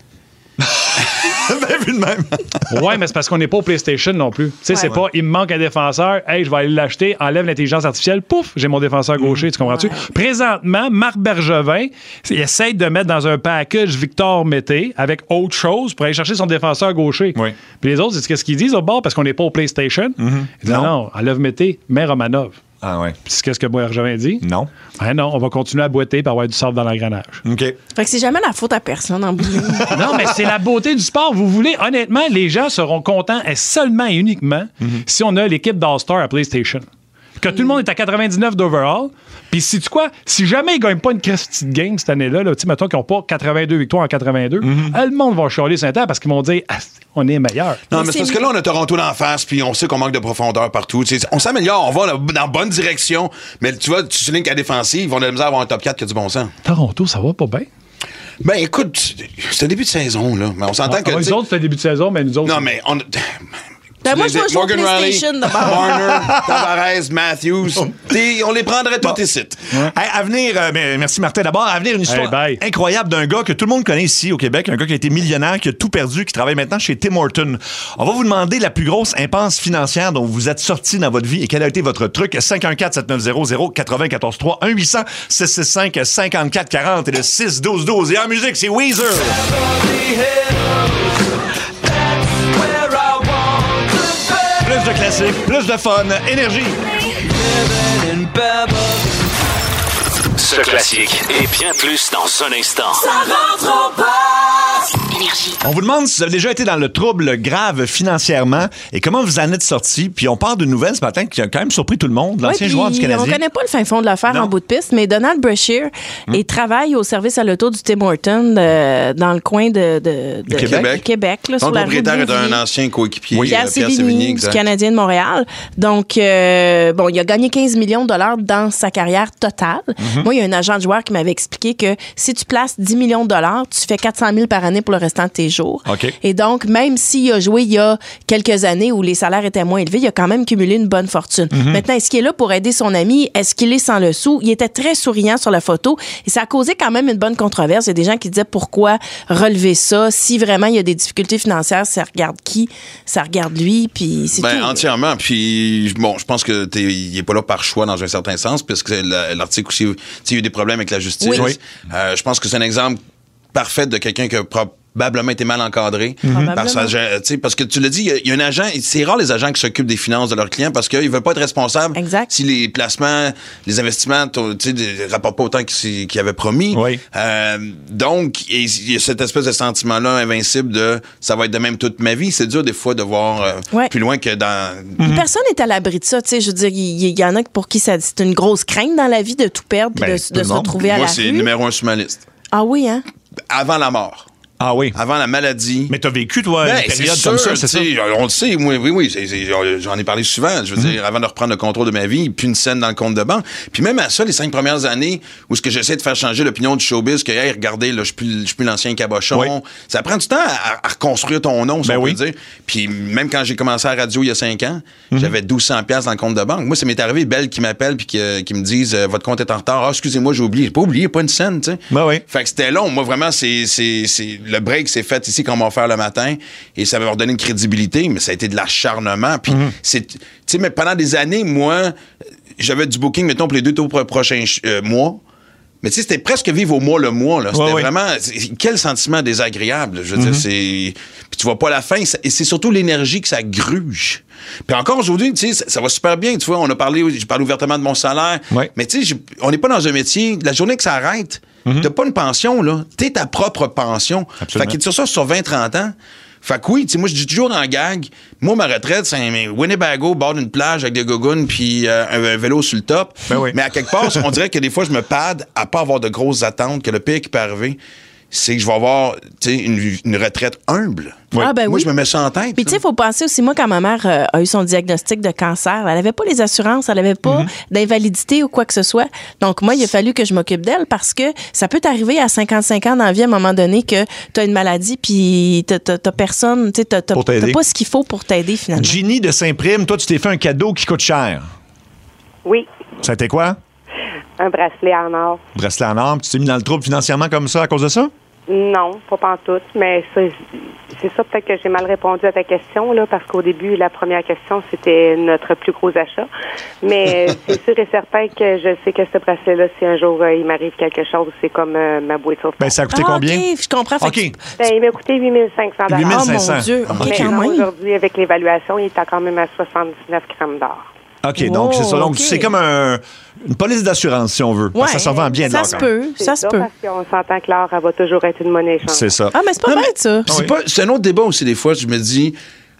Ben, vu de même. Ouais, mais c'est parce qu'on n'est pas au PlayStation non plus. Tu sais, c'est pas, il me manque un défenseur, hey, je vais aller l'acheter, enlève l'intelligence artificielle, pouf, j'ai mon défenseur gaucher, tu comprends-tu? Présentement, Marc Bergevin, il essaie de mettre dans un package Victor Mété avec autre chose pour aller chercher son défenseur gaucher. Oui. Puis les autres, c'est qu'est-ce qu'ils disent au bord parce qu'on n'est pas au PlayStation? Ils disent non, enlève Mété, mets Romanov. Ah, ouais. Puis qu'est-ce que Bergevin dit? Non. Ben non, on va continuer à boiter et avoir du sable dans l'engrenage. OK. Fait que c'est jamais la faute à personne en bout de ligne. Non, mais c'est la beauté du sport. Vous voulez, honnêtement, les gens seront contents et seulement et uniquement si on a l'équipe d'All-Star à PlayStation. Que tout le monde est à 99 d'overall. Puis, sais-tu quoi? Si jamais ils ne gagnent pas une petite game cette année-là, tu sais, mettons qu'ils n'ont pas 82 victoires en 82, le monde va chialer sur Inter parce qu'ils vont dire ah, on est meilleur. Non, Mais mais c'est parce c'est que là, on a Toronto d'en face, puis on sait qu'on manque de profondeur partout. Tu sais, on s'améliore, on va dans la bonne direction. Mais tu vois, tu soulignes qu'à défensive, on a la misère à avoir un top 4 qui a du bon sens. Toronto, ça va pas bien. Ben, écoute, c'est un début de saison, là. Mais on s'entend que. tu Les sais, autres, c'est le début de saison, mais nous autres. non, mais on. Ben, moi, je vais jouer au Morgan Riley, PlayStation d'abord. Marner, Tavares, Matthews. On les prendrait tous ici. Hey, à venir, merci Martin. D'abord, à venir une histoire bye. incroyable d'un gars que tout le monde connaît ici au Québec, un gars qui a été millionnaire, qui a tout perdu, qui travaille maintenant chez Tim Hortons. On va vous demander la plus grosse impasse financière dont vous êtes sorti dans votre vie et quel a été votre truc. 514-7900-943 1-800-665-5440 et le 6-12-12. Et en musique, c'est Weezer. Plus de classiques, plus de fun, énergie. Ce classique et bien plus dans un instant. Ça rentre au poste. On vous demande si vous avez déjà été dans le trouble grave financièrement et comment vous en êtes sorti. Puis on part de nouvelles ce matin qui a quand même surpris tout le monde. L'ancien Ouais, joueur puis du Canadien. On connaît pas le fin fond de l'affaire Non. en bout de piste, mais Donald Brashear, il travaille au service à l'auto du Tim Hortons dans le coin de Québec. du Québec là, Son sur la rue propriétaire est Bouvier. un ancien coéquipier, Pierre Sévigny, du exact. Canadien de Montréal. Donc, il a gagné 15 millions de dollars dans sa carrière totale. Mhm. Moi, il y a un agent de joueur qui m'avait expliqué que si tu places 10 millions de dollars, tu fais 400 000 par année pour le restant de tes jours. OK. Et donc, même s'il a joué il y a quelques années où les salaires étaient moins élevés, il a quand même cumulé une bonne fortune. Maintenant, est-ce qu'il est là pour aider son ami? Est-ce qu'il est sans le sou? Il était très souriant sur la photo et ça a causé quand même une bonne controverse. Il y a des gens qui disaient pourquoi relever ça? Si vraiment il y a des difficultés financières, ça regarde qui? Ça regarde lui, puis c'est tout. Entièrement. Puis, bon, je pense que il est pas là par choix dans un certain sens, puisque l'article aussi, il y a eu des problèmes avec la justice. Oui. Je pense que c'est un exemple parfait de quelqu'un qui a probablement été mal encadré. Parce que tu l'as dit, il y a un agent, c'est rare les agents qui s'occupent des finances de leurs clients parce qu'ils veulent pas être responsables si les placements, les investissements ne rapportent pas autant qu'ils avaient promis. Oui. Donc, il y a cette espèce de sentiment-là invincible de ça va être de même toute ma vie. C'est dur des fois de voir plus loin que dans... Personne n'est à l'abri de ça. Tu sais, je veux dire, il y en a pour qui c'est une grosse crainte dans la vie de tout perdre puis de se retrouver à la rue. Moi, c'est numéro 1 sur ma liste. Ah oui, hein? Avant la mort. Ah oui. Avant la maladie. Mais t'as vécu, toi, une période comme ça, c'est ça? On le sait, oui. J'en ai parlé souvent. Je veux dire, avant de reprendre le contrôle de ma vie, puis une scène dans le compte de banque. Puis même à ça, les 5 premières années, où ce que j'essaie de faire changer l'opinion du showbiz, que, hey, regardez, là, je suis plus l'ancien cabochon. Oui. Ça prend du temps à reconstruire ton nom, si on peut dire. Puis même quand j'ai commencé à la radio il y a 5 ans, j'avais 1200$ dans le compte de banque. Moi, ça m'est arrivé, Belle qui m'appelle puis qui me disent, votre compte est en retard. Ah, excusez-moi, j'ai oublié. J'ai pas oublié, pas une scène, tu sais. Ben oui. Fait que c'était long. Moi, vraiment, le break s'est fait ici qu'on va faire le matin et ça m'a redonné une crédibilité, mais ça a été de l'acharnement. Puis, tu sais, mais pendant des années, moi, j'avais du booking, mettons, pour les 2 prochains mois. Mais tu sais, c'était presque vivre au mois le mois. Là. C'était vraiment... Quel sentiment désagréable. Je veux dire, c'est... Puis tu vois pas la fin. Et c'est surtout l'énergie que ça gruge. Puis encore aujourd'hui, tu sais, ça va super bien. Tu vois, j'ai parlé ouvertement de mon salaire. Ouais. Mais tu sais, on n'est pas dans un métier... La journée que ça arrête, t'as pas une pension, là. T'es ta propre pension. Absolument. Fait que sur ça, sur 20-30 ans... Fait que oui, tu sais, moi, je dis toujours en gag, moi, ma retraite, c'est un Winnebago au bord d'une plage avec des gougounes puis un vélo sur le top. Ben oui. Mais à quelque part, on dirait que des fois, je me pade à pas avoir de grosses attentes, que le pire qui peut arriver, c'est que je vais avoir, tu sais, une retraite humble. Oui. Ah ben moi, oui. je me mets ça en tête. Puis tu sais, il faut penser aussi, moi, quand ma mère a eu son diagnostic de cancer, elle n'avait pas les assurances, elle n'avait pas d'invalidité ou quoi que ce soit. Donc moi, il a fallu que je m'occupe d'elle parce que ça peut t'arriver à 55 ans dans la vie à un moment donné que tu as une maladie puis t'as personne, tu sais, t'as pas ce qu'il faut pour t'aider finalement. Ginny de Saint-Prime, toi, tu t'es fait un cadeau qui coûte cher. Oui. Ça a été quoi? Un bracelet en or. Bracelet en or. Tu t'es mis dans le trouble financièrement comme ça à cause de ça? Non, pas pantoute, mais c'est ça peut-être que j'ai mal répondu à ta question, là, parce qu'au début, la première question, c'était notre plus gros achat. Mais c'est sûr et certain que je sais que ce bracelet-là, si un jour il m'arrive quelque chose, c'est comme ma bouée de sauvetage. Ben, ça a coûté combien? OK, je comprends. OK. Ben, il m'a coûté 8 500 $. 8 500. Oh mon Dieu, OK, mais quand même. Aujourd'hui, avec l'évaluation, il est quand même à 79 grammes d'or. OK, donc c'est ça. Donc, c'est comme une police d'assurance, si on veut. Ouais, ça se revend bien de l'or. Ça se peut. Ça se peut. Parce qu'on s'entend que l'or, elle va toujours être une monnaie échangeable. C'est ça. Ah, mais c'est pas bête, ça. C'est un autre débat aussi, des fois, je me dis...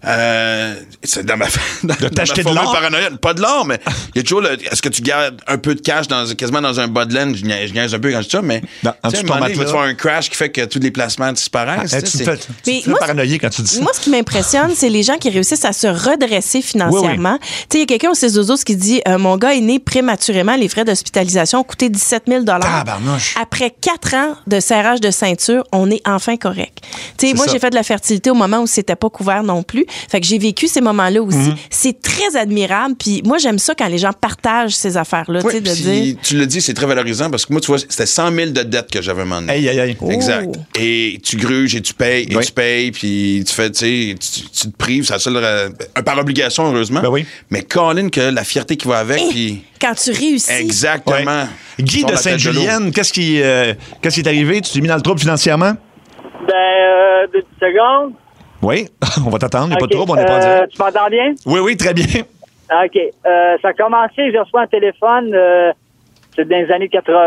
c'est dans ma de t'acheter de l'or paranoïa, pas de l'or, mais il y a toujours est-ce que tu gardes un peu de cash quasiment dans un bas de laine, je niaise un peu quand je dis ça, mais tu sais, il va te faire un crash qui fait que tous les placements disparaissent. Tu te fais paranoïer quand tu dis ça. Moi, ce qui m'impressionne, c'est les gens qui réussissent à se redresser financièrement. Tu sais, il y a quelqu'un au CESOZOS qui dit mon gars est né prématurément, les frais d'hospitalisation ont coûté 17 000 $. Après 4 ans de serrage de ceinture, on est enfin correct. Tu sais, moi, j'ai fait de la fertilité au moment où c'était pas couvert non plus. Fait que j'ai vécu ces moments-là aussi. C'est très admirable. Puis moi, j'aime ça quand les gens partagent ces affaires-là. Oui, de dire... tu le dis, c'est très valorisant parce que moi, tu vois, c'était 100 000 de dettes que j'avais à un moment donné. Aïe, aïe, aïe. Exact. Et tu gruges et tu payes et tu payes, puis tu fais, tu te prives, c'est par obligation, heureusement. Ben oui. Mais Colin, que la fierté qui va avec, puis... Quand tu réussis. Exactement. Ouais. Guy de Sainte-Julienne, qu'est-ce qui est arrivé? Tu t'es mis dans le trouble financièrement? Ben, 2 secondes. Oui, on va t'attendre, il n'y a pas de trouble, on n'est pas en direct. Tu m'entends bien? Oui, très bien. OK. Ça a commencé, j'ai reçu un téléphone, c'est dans les années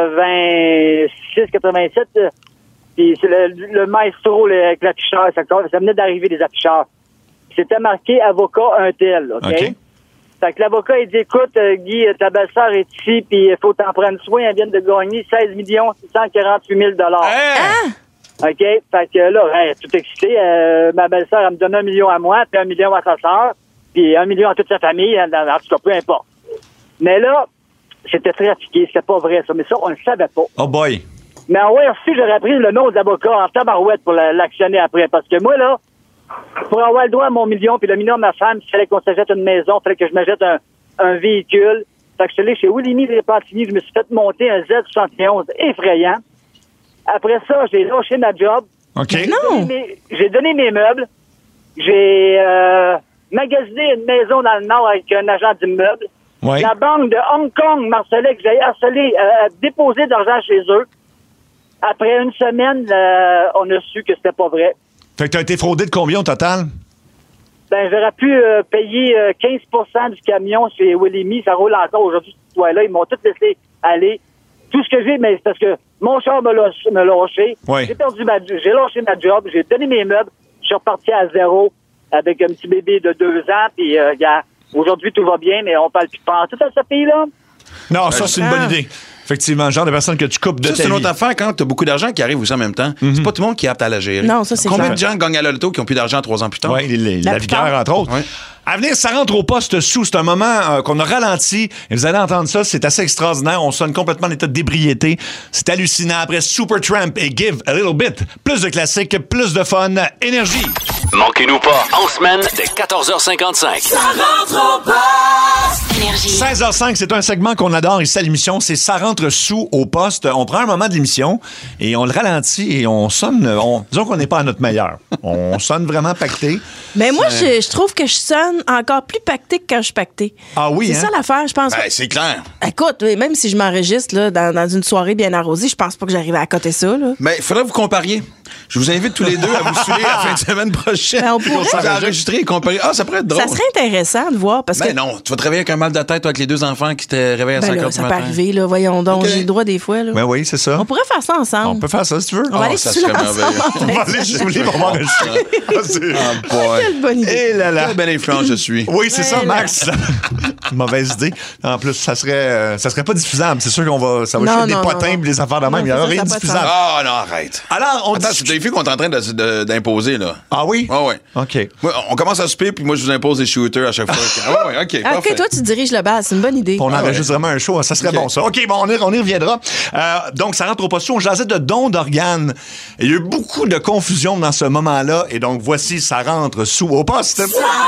86, 87, puis c'est le maestro avec l'afficheur, ça venait d'arriver des afficheurs. C'était marqué « Avocat un tel », OK? Fait que l'avocat, il dit « Écoute, Guy, ta belle-sœur est ici, puis il faut t'en prendre soin, elle vient de gagner 16 648 000 $. Hein? OK? Fait que là, tout excité. Ma belle-sœur, elle me donne 1 million à moi, puis 1 million à sa sœur, puis 1 million à toute sa famille, en tout cas, peu importe. Mais là, c'était trafiqué, c'était pas vrai, ça. Mais ça, on le savait pas. Oh boy! Mais en ouais, reçu, j'aurais pris le nom de l'avocat en tabarouette pour l'actionner après. Parce que moi, là, pour avoir le droit à mon million, puis le million de ma femme, il fallait qu'on s'achète une maison, il fallait que je m'achète un véhicule. Fait que je suis allé chez Willy des Pantini, je me suis fait monter un Z71 effrayant. Après ça, j'ai lâché ma job. OK. J'ai donné mes meubles. J'ai magasiné une maison dans le Nord avec un agent d'immeuble. Ouais. La banque de Hong Kong m'harcelait que j'allais harceler, déposer de l'argent chez eux. Après une semaine, on a su que c'était pas vrai. Fait que t'as été fraudé de combien au total? Ben, j'aurais pu payer 15% du camion chez Willimy. Ça roule encore aujourd'hui, cette histoire-là. Ils m'ont tout laissé aller. Tout ce que j'ai, mais c'est parce que mon char me lâché. Oui. J'ai lâché ma job. J'ai donné mes meubles. Je suis reparti à zéro avec un petit bébé de 2 ans. Puis, aujourd'hui, tout va bien, mais on parle plus de tout à ce pays-là. Non, ça, c'est une bonne idée. Effectivement, le genre de personne que tu coupes de ta vie. C'est une autre affaire quand tu as beaucoup d'argent qui arrive aussi en même temps. C'est pas tout le monde qui est apte à la gérer. Non, ça, c'est Combien clair. de gens gagnent à la loto qui ont plus d'argent 3 ans plus tard? Oui, la vigueur, plupart. entre autres. Ouais. À venir, ça rentre au poste sous. C'est un moment qu'on a ralenti. Et vous allez entendre ça. C'est assez extraordinaire. On sonne complètement en état d'ébriété. C'est hallucinant. Après Supertramp et Give a Little Bit. Plus de classiques, plus de fun. Énergie. Manquez-nous pas, en semaine, dès 14h55. Ça rentre au poste. Énergie. 16h05, c'est un segment qu'on adore ici à l'émission. C'est Ça rentre sous au poste. On prend un moment de l'émission et on le ralentit et on sonne. Disons qu'on n'est pas à notre meilleur. On sonne vraiment pacté. Mais moi, je trouve que je sonne encore plus pacté que quand je suis pacté. Ah oui, C'est hein? ça l'affaire, je pense. Ben, c'est clair. Écoute, même si je m'enregistre là, dans une soirée bien arrosée, je pense pas que j'arrive à côté ça. Là. Mais il faudrait que vous compariez. Je vous invite tous les deux à vous suivre la fin de semaine prochaine. Ben, on pourrait. Vous enregistrer et comparer. Ah, ça pourrait être drôle. Ça serait intéressant de voir parce Ben que. non, tu vas te réveiller avec un mal de tête toi, avec les 2 enfants qui te réveillent à Ben 5 là, heures du ça peut matin. arriver, là, voyons donc. Ok. J'ai le droit des fois. Là. Ben oui, c'est ça. On pourrait faire ça ensemble. On peut faire ça si tu veux. On va aller ça sous serait l'ensemble. merveilleux. On va aller sous les moments de Ah, boy. Quelle bonne idée. Et là là. Quelle belle influence je suis. Oui, c'est ça, Ouais, Max. Mauvaise idée. En plus, ça serait pas diffusable. C'est sûr qu'on va, ça va Non, jeter des non, potins non. et des affaires de même. Non, Il n'y aura ça, rien ça de a pas de diffusable. Ah non, arrête. Alors, on Attends, dit... c'est des filles qu'on est en train d'imposer, là. Ah oui? Ah ouais. OK. Ouais, on commence à souper, puis moi, je vous impose des shooters à chaque fois. Ah ouais, OK, Ah, parfait. OK, toi, tu diriges le bal. C'est une bonne idée. On Ah enregistre vraiment un show. Ça serait OK. bon, ça. OK, bon, on y reviendra. Donc, ça rentre au poste. On jasait de dons d'organes. Il y a eu beaucoup de confusion dans ce moment-là. Et donc, voici, ça rentre sous au poste.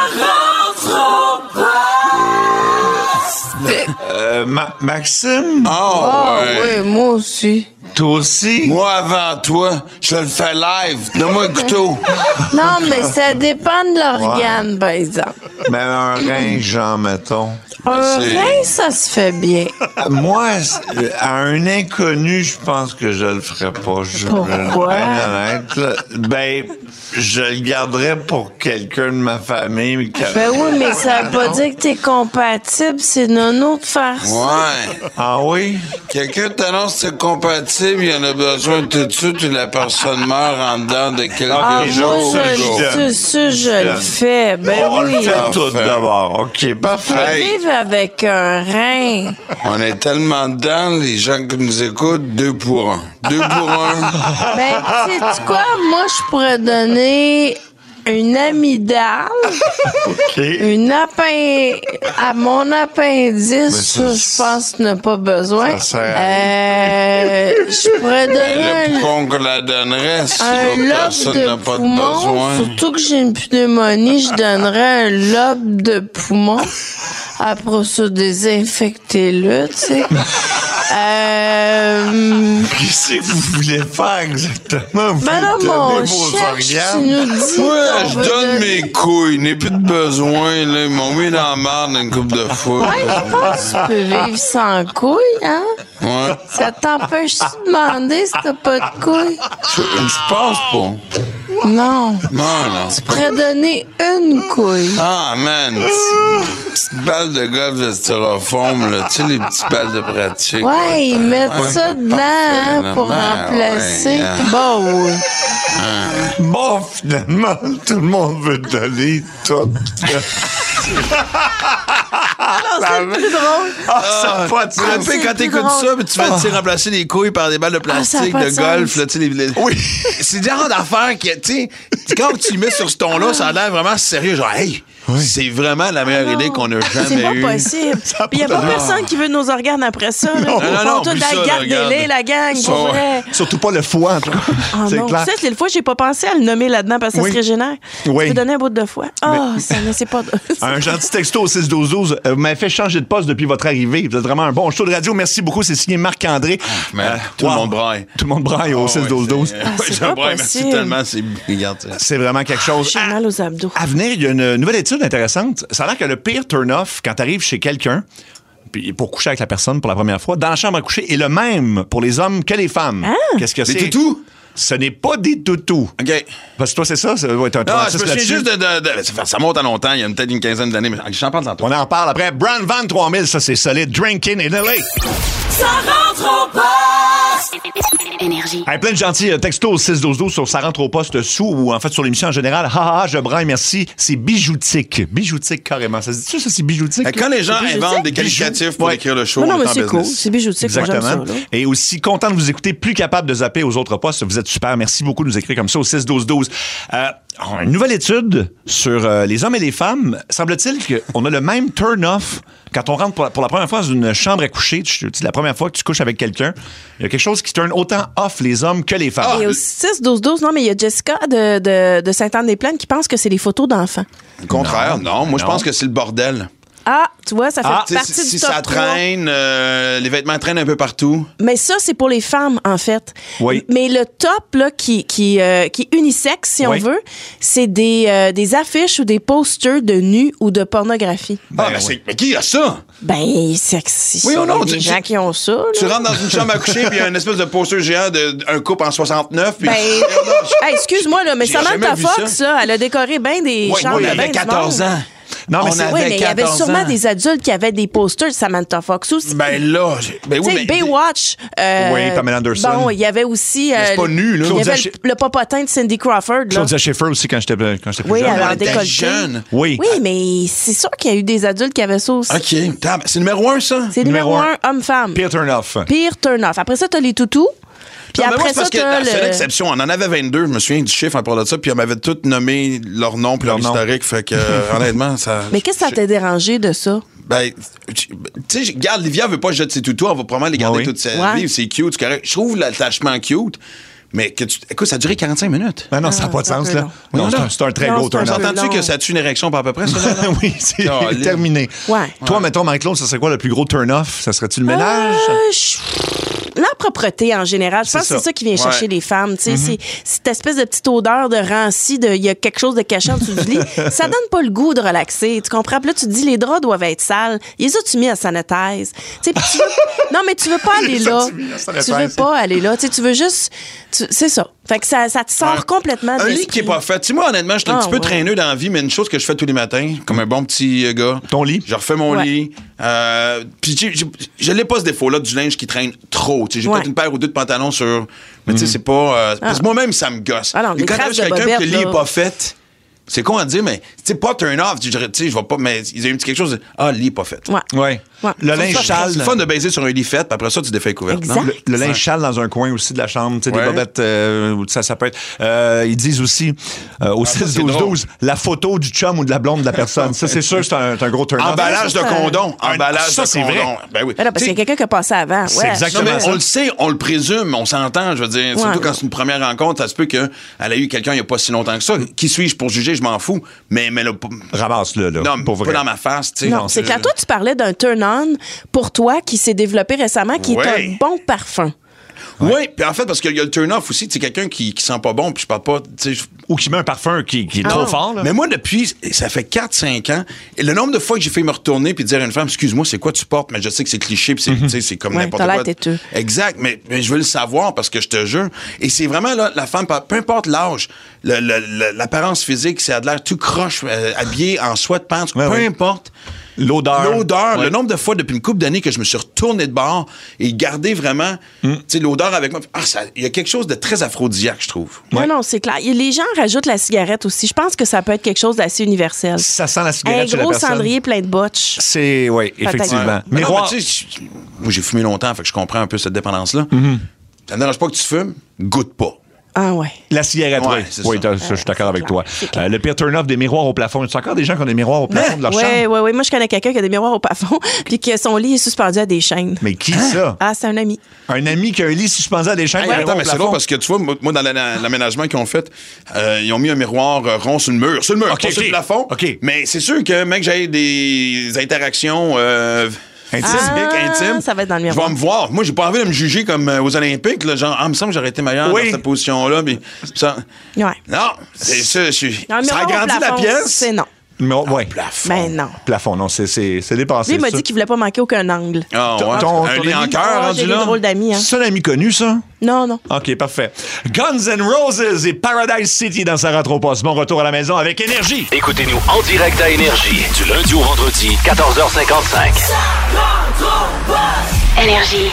Maxime? Ah ouais. Oui, moi aussi. Toi aussi? Moi, avant toi, je le fais live. Donne-moi un couteau. Non, mais ça dépend de l'organe, par exemple. Ben, un rein, Jean, mettons. Un C'est- rein, ça se fait bien. Moi, à un inconnu, je pense que je le ferais pas. Pourquoi? Ben, je le garderais pour quelqu'un de ma famille. Ben oui, mais ça veut pas dire que t'es compatible. C'est nono de faire ça. Ouais. Ah oui? Quelqu'un t'annonce que c'est compatible, il y en a besoin tout de suite, et la personne meurt en dedans de quelques Ah, moi, jours. je le fais. Ben On le oui. fait tout d'abord. OK, parfait. Vivre avec un rein. On est tellement dedans, les gens qui nous écoutent, 2 pour 1. 2 pour 1. Ben, sais-tu quoi? Moi, je pourrais donner une amygdale, une à mon appendice, ça, je pense n'a pas besoin. Ça sert Je pourrais donner Le con qu'on la donnerait si un la lobe personne n'a de pas de poumon, besoin. surtout que j'ai une pneumonie, je donnerais un lobe de poumon. Après ça, désinfectez-le, tu sais. Qu'est-ce que vous voulez faire exactement? Vous Ben là, donnez mon vos chef, tu organes? nous dis Ouais, qu'on je veut donne donner- mes couilles, il n'y a plus de besoin, là. Ils m'ont mis dans la merde une couple de fois. Ouais, je pense que tu peux vivre sans couilles, hein? Ouais. Ça t'empêche-tu de demander si t'as pas de couilles? Je pense pas. Non. Non, non. Tu pourrais donner une couille. Ah, man. Petite balle de golf de styrofoam, là. Tu sais, les petites balles de pratique. Ouais, ils mettent Ouais, ça dedans parfait, hein, pour ouais, remplacer. ouais, hein. Bon, oui. Bon, finalement, tout le monde veut donner tout. C'est plus drôle. Ah, ça a pas de Tu sens. rappelles c'est quand plus t'écoutes drôle. ça, puis tu vas te remplacer les couilles par des balles de ça a plastique, pas de de golf, sens. là, tu sais, Oui. C'est le genre d'affaires qui, tu sais, quand tu le mets sur ce ton-là, ça a l'air vraiment sérieux, genre, hey, c'est vraiment la meilleure idée qu'on a C'est jamais pas eue. possible. Puis il n'y a pas personne qui veut nos organes après ça. Là. Non, Ils font tout oublie ça, là, gardez-les, regarde. la gang, pour Ouais. vrai. Surtout pas le foie, en tout cas. Ah C'est non, clair. ça, c'est le foie, j'ai pas pensé à le nommer là-dedans parce que ça se régénère. Oui. Tu peux donner un bout de foie. Ah, ça ne c'est pas... Un gentil texto au 6-12-12. Vous m'avez fait changer de poste depuis votre arrivée. Vous êtes vraiment un bon show de radio. Merci beaucoup. C'est signé Marc-André. Tout le monde braille. Tout le monde braille au 6-12-12. c'est pas Merci possible. tellement. Regarde ça. C'est vraiment quelque chose. J'ai mal aux abdos. À venir, il y a une nouvelle étude intéressante. Ça a l'air que le pire turn-off quand tu arrives chez quelqu'un, puis pour coucher avec la personne pour la première fois, dans la chambre à coucher, est le même pour les hommes que les femmes. Qu'est-ce que c'est? Des toutous? Ce n'est pas des toutous. OK. Parce que toi, c'est ça? Ça va être un Non, tracé je me souviens là-dessus. juste ça monte à longtemps. Il y a peut-être une quinzaine d'années, mais j'en parle tantôt. On en parle après. Brand Van 3000, ça c'est solide. Drinking in LA. Ça rentre au poste. Énergie. Hey, plein de gentils textos au 6-12-12 sur Ça rentre au poste sous ou en fait sur l'émission en général. Ha ha, je braille, merci. C'est bijoutique. Bijoutique carrément. Ça se dit-tu ça, c'est bijoutique? Quand les gens C'est bijoutique? inventent des qualificatifs pour Ouais. écrire le show, Non, on mais est en c'est cool. business. C'est bijoutique. Moi, j'aime ça. Exactement. Là. Et aussi content de vous écouter, plus capable de zapper aux autres postes. Vous êtes super. Merci beaucoup de nous écrire comme ça au 6-12-12. Une nouvelle étude sur les hommes et les femmes. Semble-t-il qu'on a le même turn-off quand on rentre pour la première fois dans une chambre à coucher. La première fois que tu couches avec quelqu'un, il y a quelque chose qui turn autant off les hommes que les femmes. Et au 6-12-12, non, mais il y a Jessica de Sainte-Anne-des-Plaines qui pense que c'est les photos d'enfants. Au contraire, non. Moi, je pense que c'est le bordel. Ah, tu vois, ça fait Tu sais, partie si du top ça 3. traîne, les vêtements traînent un peu partout. Mais ça, c'est pour les femmes, en fait. Oui. Mais le top, là, qui est unisexe, si Oui. on veut, c'est des affiches ou des posters de nus ou de pornographie. Mais qui a ça? Ben, sexy. Oui ou non, Il y a des gens qui ont ça. Tu là. rentres dans une chambre à coucher, puis il y a une espèce de poster géant d'un couple en 69. Puis... Ben, hey, excuse-moi, là, mais J'ai Samantha jamais vu Fox, ça. là, elle a décoré bien des Oui, chambres il de avait bain du 14 monde. ans. Non, mais On c'est- avait Oui, mais il y avait 14 sûrement ans. des adultes qui avaient des posters de Samantha Fox aussi. Ben là, ben Tu oui, sais, mais... Baywatch. Oui, Pamela Anderson. Bon, il y avait aussi. c'est pas nu, là. Il y Claudia avait Schiffer. le popotin de Cindy Crawford. Là. Claudia Schiffer aussi quand j'étais plus Oui, jeune. elle a on était décolleté. jeunes. Oui. Oui, mais c'est sûr qu'il y a eu des adultes qui avaient ça aussi. OK. C'est numéro 1, ça? C'est numéro Numéro 1, homme-femme. Pire turn-off. Pire turn-off. Après ça, t'as les toutous. Puis Non, mais moi, après c'est ça, parce que t'as c'est le... l'exception. On en avait 22, je me souviens du chiffre en parlant de ça, puis on m'avait tous nommé leur nom puis leur Leur nom. historique. Fait que, honnêtement, ça. Mais qu'est-ce que ça t'a dérangé de ça? Ben, tu sais, regarde, Livia veut pas jeter ses toutous, elle va probablement les garder Oui. toute sa Ouais. vie, c'est cute, c'est correct. Je trouve l'attachement cute, mais écoute, ça a duré 45 minutes. Ben non, ça n'a pas de c'est un sens, peu là. long. Non, c'est un très Non, gros c'est un turn-off. peu T'entends-tu long. que ça tue une érection pas à peu près, ça? là? Oui, c'est Caroline. terminé. Ouais. Toi, mettons, Marie-Claude, ça serait quoi le plus gros turn-off? Ça serait-tu le ménage? La propreté en général, je pense que ça. c'est ça qui vient Ouais. chercher les femmes. Tu sais, c'est cette espèce de petite odeur de ranci, il y a quelque chose de caché en dessous du lit. Ça donne pas le goût de relaxer. Tu comprends? Puis là, tu te dis, les draps doivent être sales. Les as-tu mis à sanitize? Tu sais, puis tu veux... Non, mais tu veux pas aller Les là. as-tu mis à sanitize? Tu veux pas aller là. Tu sais, tu veux juste... C'est ça. Fait que ça te sort Ouais. complètement de Un lit l'esprit. qui est pas fait. Tu sais, moi, honnêtement, je suis un Ah, petit peu ouais. traîneux dans la vie, mais une chose que je fais tous les matins, comme un bon petit gars. Ton lit? Je refais mon Ouais. lit. Puis je l'ai pas ce défaut-là du linge qui traîne trop. Tu sais, j'ai Ouais. peut-être une paire ou deux de pantalons sur. Mais tu sais, c'est pas. Parce que moi-même, ça me gosse. Ah non, Mais des quand traces t'arrives chez de quelqu'un que le bobettes, lit là. est pas fait. C'est con à dire, mais c'est pas turn off. Tu sais, je vais pas. Mais ils ont eu quelque chose de. Ah, le lit est pas fait. Ouais. Oui. Ouais. Le Ça, linge ça, châle. C'est le fun de baiser sur un lit fait, puis après ça, tu défais couverte. Exact. Non? Le linge châle dans un coin aussi de la chambre, tu sais, des Ouais. bobettes, ça peut être. Ils disent aussi au ça, c'est 6-12-12, la photo du chum ou de la blonde de la personne. Ça, c'est sûr, c'est un gros turn-off. Emballage de ça, condom. un- Emballage ça, de c'est condom. vrai. Ben oui. Ben là, parce qu'il y a quelqu'un qui a passé avant. C'est Ouais. exactement Non, mais ça. on le sait, on le présume, on s'entend, je veux dire. Surtout Ouais. quand c'est une première rencontre, ça se peut qu'elle a eu quelqu'un il n'y a pas si longtemps que ça. Qui suis-je pour juger? Je m'en fous. Mais là, Ramasse-le, là. non, pour pas vrai. dans ma face, tu sais. Non, c'est clair. Toi, tu parlais d'un turn-on pour toi qui s'est développé récemment, qui est Ouais. un bon parfum. Oui, puis en fait, parce qu'il y a le turn-off aussi, c'est quelqu'un qui sent pas bon, puis je parle pas, tu sais. Ou qui met un parfum qui est trop fort, là. Mais moi, depuis, ça fait 4-5 ans, et le nombre de fois que j'ai fait me retourner puis dire à une femme, excuse-moi, c'est quoi tu portes? Mais je sais que c'est cliché, puis tu sais, c'est comme Ouais, n'importe t'as l'air quoi. têteux. Exact, mais je veux le savoir parce que je te jure. Et c'est vraiment là, la femme, peu importe l'âge, l'apparence physique, si elle a de l'air tout croche, habillée en sweatpants, peu importe. L'odeur. L'odeur, Ouais. le nombre de fois depuis une couple d'années que je me suis retourné de bord et gardé vraiment, tu sais, l'odeur avec moi. Ah, il y a quelque chose de très aphrodisiaque, je trouve. Ouais. Non, c'est clair. Les gens rajoutent la cigarette aussi. Je pense que ça peut être quelque chose d'assez universel. Ça sent la Un cigarette chez la gros personne. cendrier plein de botches. C'est, oui, Peut-être. effectivement. Ouais. Mais non, Miroir. mais tu sais, moi, j'ai fumé longtemps, fait que je comprends un peu cette dépendance-là. Ça ne dérange pas que tu fumes, goûte pas. Ah ouais. La cigarette, Ouais, oui. c'est Oui, ça. je suis d'accord avec toi. c'est clair. Le pire turn-off des miroirs au plafond. Il y a encore des gens qui ont des miroirs au plafond de leur chambre? Oui. Moi, je connais quelqu'un qui a des miroirs au plafond puis que son lit est suspendu à des chaînes. Mais qui ça? Ah, c'est un ami. Un ami qui a un lit suspendu à des chaînes? Hey, attends, mais c'est drôle parce que tu vois, moi, dans l'aménagement qu'ils ont fait, ils ont mis un miroir rond sur le mur. Sur le mur, pas sur le plafond. OK. Mais c'est sûr que, mec, j'ai des interactions intimes. Ça va être dans le Je miroir. vais me voir. Moi, j'ai pas envie de me juger comme aux Olympiques. Là, genre, il me semble que j'aurais été meilleur Oui. dans cette position-là. Mais ça... Ouais. Non, c'est ça. Un Ça miroir au agrandit la plafond, pièce. C'est non. Ouais. Plafond. Ben non. Plafond, non, c'est dépassé. Lui, il m'a ça. dit qu'il voulait pas manquer aucun angle. Ah, ouais. Ton Un lit en ami? cœur Ah, rendu j'ai des là. drôles d'amis, hein. C'est un ami connu, ça? Non. OK, parfait. Guns N' Roses et Paradise City dans sa rentre au poste. Bon retour à la maison avec Énergie. Écoutez-nous en direct à Énergie du lundi au vendredi, 14h55. Énergie.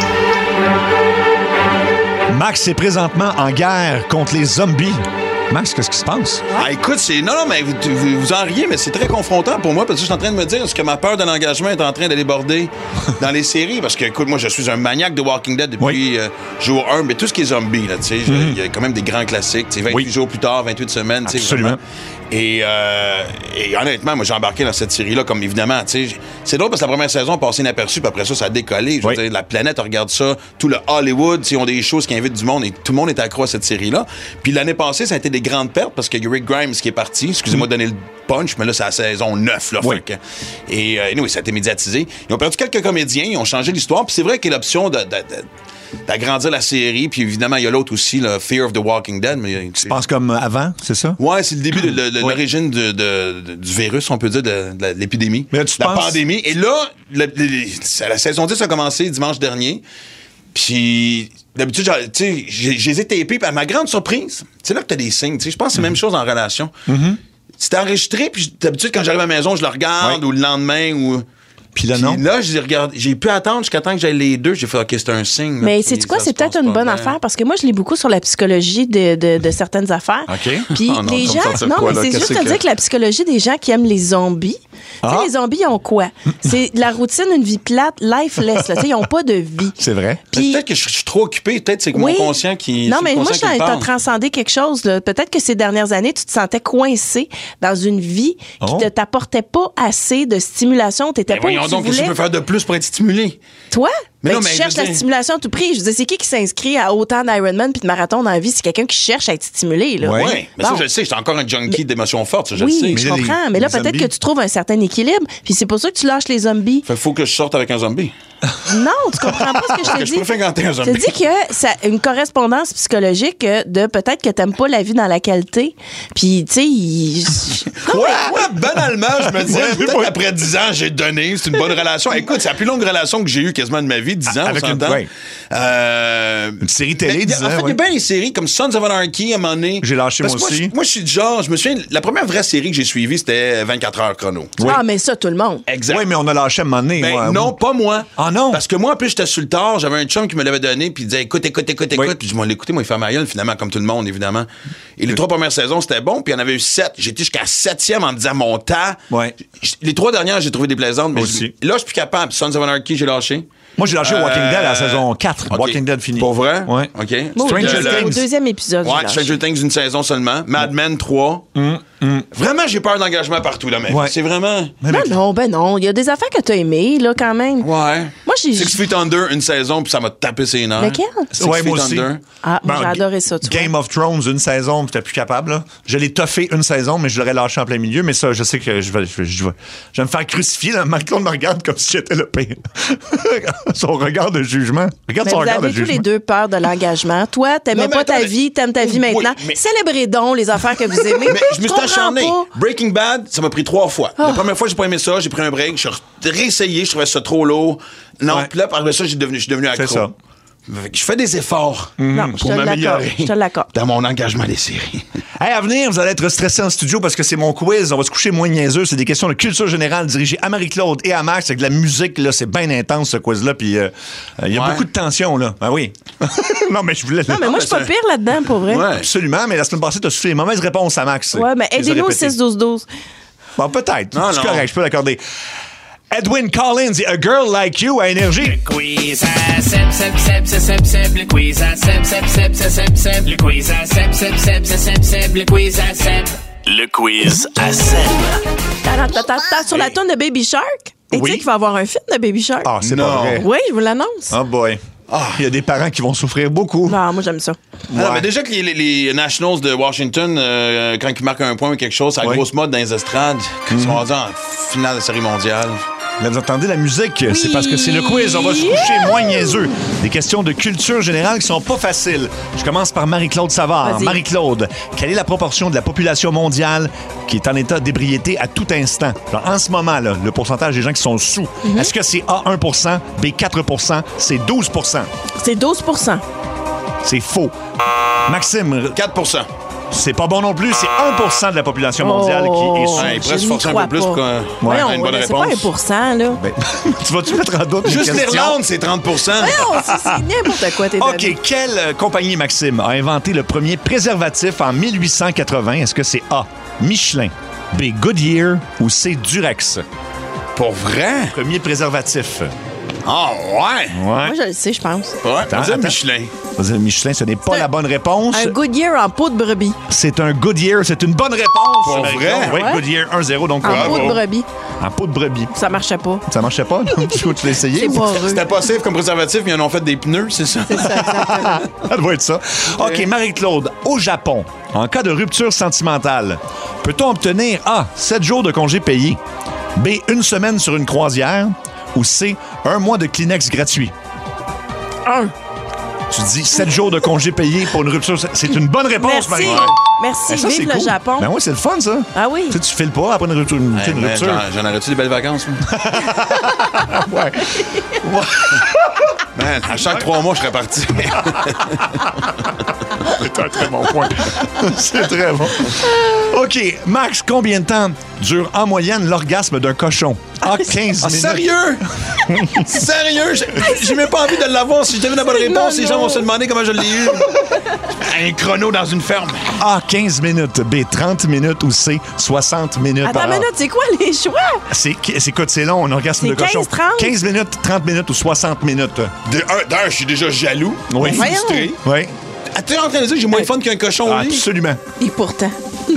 Max est présentement en guerre contre les zombies. Max, qu'est-ce qui se passe? Ah, écoute, c'est. Non, mais vous en riez, mais c'est très confrontant pour moi parce que je suis en train de me dire est-ce que ma peur de l'engagement est en train d'aller border dans les séries? Parce que, écoute, moi, je suis un maniaque de Walking Dead depuis jour 1, mais tout ce qui est zombie, là, tu sais, il y a quand même des grands classiques. 28 jours plus tard, 28 semaines, tu sais. Absolument. Et honnêtement, moi, j'ai embarqué dans cette série-là, comme évidemment, tu sais. C'est drôle parce que la première saison a passé inaperçue, puis après ça, ça a décollé. Je veux dire, la planète regarde ça, tout le Hollywood, ils ont des choses qui invitent du monde et tout le monde est accro à cette série-là. Puis l'année passée, ça a été des grandes pertes parce qu'il y a Rick Grimes qui est parti. Excusez-moi de donner le punch, mais là, c'est la saison 9, là. Fait que, et anyway, ça a été médiatisé. Ils ont perdu quelques comédiens, ils ont changé l'histoire, puis c'est vrai qu'il y a l'option d'agrandir la série, puis évidemment, il y a l'autre aussi, le Fear of the Walking Dead. Mais, Tu penses comme avant, c'est ça? Ouais, c'est le début de l'origine du virus, on peut dire, de l'épidémie. Mais tu la penses- pandémie. Et là, la saison 10 a commencé dimanche dernier. Puis, d'habitude, tu sais, j'ai été épais. Puis, à ma grande surprise, c'est là que t'as des signes. Tu sais, je pense que c'est la même chose en relation. C'était enregistré, puis d'habitude, quand j'arrive à la maison, je le regarde, ou le lendemain, ou... Puis là, non. Puis là, j'ai pu attendre jusqu'à temps que j'aille les deux. J'ai fait, OK, c'est un signe. là, Mais puis sais-tu quoi? ça C'est se peut-être passe une pas bonne bien. affaire parce que moi, je lis beaucoup sur la psychologie de certaines affaires. OK. Puis Oh non, les tu vas me gens. sortir Non, quoi, mais là? c'est Qu'est-ce juste à que- dire que la psychologie des gens qui aiment les zombies. Tu sais, les zombies, ils ont quoi? C'est la routine, une vie plate, lifeless. Là. Tu sais, ils n'ont pas de vie. C'est vrai. Mais Puis- peut-être que je suis trop occupé. Peut-être c'est que Oui. mon conscient qui. Non, mais moi, subconscient qui tu me as parle. transcendé quelque chose. Là. Peut-être que ces dernières années, tu te sentais coincé dans une vie qui ne t'apportait pas assez de stimulation. Tu n'étais Ben pas où voyons tu donc, qu'est-ce que voulais. je peux faire de plus pour être stimulé? Toi? Mais Ben, non, tu mais cherches je la veux dire- stimulation à tout prix. Je veux dire, c'est qui s'inscrit à autant d'Ironman puis de marathon dans la vie? C'est quelqu'un qui cherche à être stimulé. Là. Ouais. Oui, mais Bon. ça, je le sais. J'étais encore un junkie d'émotions fortes, ça, je Oui, le sais. je Mais là, comprends. les- Mais là, les peut-être zombies- que tu trouves un certain équilibre. Puis c'est pour ça que tu lâches les zombies. Fait qu'il faut que je sorte avec un zombie. Non, tu comprends pas ce que je te Que dis. je peux fréquenter un Je te zombie. dis que ça une correspondance psychologique de peut-être que t'aimes pas la vie dans la qualité. Puis, tu sais, Quoi? Banalement, je me disais, peut-être après 10 ans, j'ai donné. C'est une bonne relation. Écoute, c'est la plus longue relation que j'ai eue quasiment de ma vie, 10 ans, Avec on une- s'entend. ouais. Une série télé, Mais, disons. en fait, il y ouais. a bien les séries comme Sons of Anarchy à un moment donné. J'ai lâché, Parce moi que aussi. Moi, je suis du genre, je me souviens, la première vraie série que j'ai suivie, c'était 24 heures chrono. Ah, mais ça, tout le monde. Exact. Oui, mais on a lâché à un moment donné. Ben, ouais. non, pas moi. Ah non? Parce que moi, en plus, j'étais sur le tard. J'avais un chum qui me l'avait donné, puis il disait écoute. Oui. Puis je m'en l'écouté, moi, il fait ma gueule, finalement, comme tout le monde, évidemment. Et les 3 premières saisons, c'était bon, puis il y en avait eu 7. J'étais jusqu'à 7e en me disant mon temps. Ouais. Les 3 dernières, j'ai trouvé déplaisantes, mais Aussi. là, je suis plus capable. Sons of Anarchy, j'ai lâché. Moi, j'ai lâché Walking Dead à la saison 4. OK. Walking Dead fini. Pour vrai? Ouais. OK. Moi, Stranger au Things. deuxième épisode. j'ai Ouais, lâché. Stranger Things, une saison seulement. Mad Men, 3. Vraiment, j'ai peur d'engagement partout, là, mais Ouais. c'est vraiment... Ben non. Il y a des affaires que t'as aimées, là, quand même. Ouais. Moi, j'ai. Six Feet Under, une saison, puis ça m'a tapé ses nerfs. Lequel? Six Ouais, Feet moi aussi. Under. Ah, moi, Ben, j'ai adoré ça, tu vois. Game of Thrones, une saison, puis t'es plus capable. Là. Je l'ai toffé une saison, mais je l'aurais lâché en plein milieu. Mais ça, je sais que je vais me faire crucifier. Là. Marc-Claude me regarde comme si j'étais le pire. Son regard de jugement. Regarde Mais son vous regard de avez tous jugement. les deux peur de l'engagement. Toi, t'aimais Non, mais pas ta attends, vie, t'aimes ta vie Oui, maintenant. mais- Célébrez donc les affaires que vous aimez. Mais je me suis comprends acharné. pas. Breaking Bad, ça m'a pris 3 fois. La première fois, j'ai pas aimé ça, j'ai pris un break, j'ai réessayé, je trouvais ça trop lourd. Non, Ouais. puis là, après ça, je suis devenu accro. C'est ça. Fait que je fais des efforts Non, je pour te l'accorde. m'améliorer Je te l'accorde. dans mon engagement des séries. Hey, à venir, vous allez être stressé en studio parce que c'est mon quiz. On va se coucher moins niaiseux. C'est des questions de culture générale dirigées à Marie-Claude et à Max. Avec de la musique, là, c'est bien intense, ce quiz-là. Puis il y a Ouais. beaucoup de tension, là. Ah oui. non, mais je voulais... Non, mais moi, je suis pas pire là-dedans, pour vrai. Ouais. Absolument, mais la semaine passée, t'as soufflé les mauvaises réponses à Max. Ouais, mais Tu les as aidez-nous au répétées. 6-12-12. Bon, peut-être. Non, C'est non. correct, je peux l'accorder. Edwin Collins et A Girl Like You à Énergie. Quiz à Seb, le quiz à Seb, le quiz à Seb, le quiz à Seb. Le quiz à Seb. Sur la tourne de Baby Shark. Et tu sais qu'il va y avoir un film de Baby Shark. Ah, c'est pas vrai. Oui, je vous l'annonce. Oh boy. Il y a des parents qui vont souffrir beaucoup. Non, moi, j'aime ça. Ouais. Alors, mais déjà que les Nationals de Washington, quand ils marquent un point ou quelque chose, c'est la grosse mode dans les estrades, quand ils sont rendus en finale de série mondiale. Là, vous entendez la musique? Oui. C'est parce que c'est le quiz. On va se coucher moins niaiseux. Des questions de culture générale qui sont pas faciles. Je commence par Marie-Claude Savard. Vas-y. Marie-Claude, quelle est la proportion de la population mondiale qui est en état d'ébriété à tout instant? Alors, en ce moment, là, le pourcentage des gens qui sont sous, est-ce que c'est A, 1 B, 4 C, 12 C'est 12 C'est faux. Maxime. 4 C'est pas bon non plus. C'est 1 de la population mondiale qui est sous. Il pourrait se forcer un peu plus pour qu'on ait une bonne réponse. C'est pas 1 là. Ben, tu vas-tu mettre en doute les Juste questions? l'Irlande, c'est 30 C'est n'importe quoi, t'es OK. Quelle compagnie, Maxime, a inventé le premier préservatif en 1880? Est-ce que c'est A, Michelin, B, Goodyear ou C, Durex? Pour vrai? Premier préservatif. Ah, ouais. Moi, je le sais, je pense. Ouais, on dit attends. Michelin. On va dire Michelin, ce n'est pas la bonne réponse. Un Goodyear en peau de brebis. C'est un Goodyear. C'est une bonne réponse. Pour Marie-Claude. vrai? Oui, Ouais. Goodyear 1-0. Donc, En peau de bravo. brebis. En peau de brebis. Ça marchait pas. Ça marchait pas? Tu l'as essayé? C'est pas heureux. C'était pas safe comme préservatif, mais ils en ont fait des pneus, c'est ça? C'est ça, exactement. Ça doit être ça. OK, Marie-Claude, au Japon, en cas de rupture sentimentale, peut-on obtenir A, 7 jours de congé payé, B, 1 semaine sur une croisière ou C, 1 mois de Kleenex gratuit? 1. Tu dis 7 jours de congé payé pour une rupture. C'est une bonne réponse, Merci. Marie-Claude. Merci. Ben, ça, c'est Vive le cool. Japon. Ben oui, c'est le fun, ça. Ah oui. Tu sais, tu files pas après une rupture. Hey, une man, rupture. J'en aurais-tu des belles vacances, moi? Ouais. Man, à chaque 3 mois, je serais parti. C'est un très bon point. C'est très bon. OK, Max, combien de temps dure en moyenne l'orgasme d'un cochon? Ah, 15 minutes. Sérieux? Sérieux? J'ai même pas envie de l'avoir. Si j'avais la bonne réponse, les gens vont se demander comment je l'ai eu. Un chrono dans une ferme. A, 15 minutes. B, 30 minutes. Ou C, 60 minutes Attends par une heure. minute, c'est quoi les choix? C'est long, un orgasme C'est de cochon. 15, 30? 15 minutes, 30 minutes ou 60 minutes. D'ailleurs, je suis déjà jaloux. Oui. Frustré. Oui. Ah, t'es en train de dire que j'ai moins de fun qu'un cochon au lit? Absolument. Et pourtant.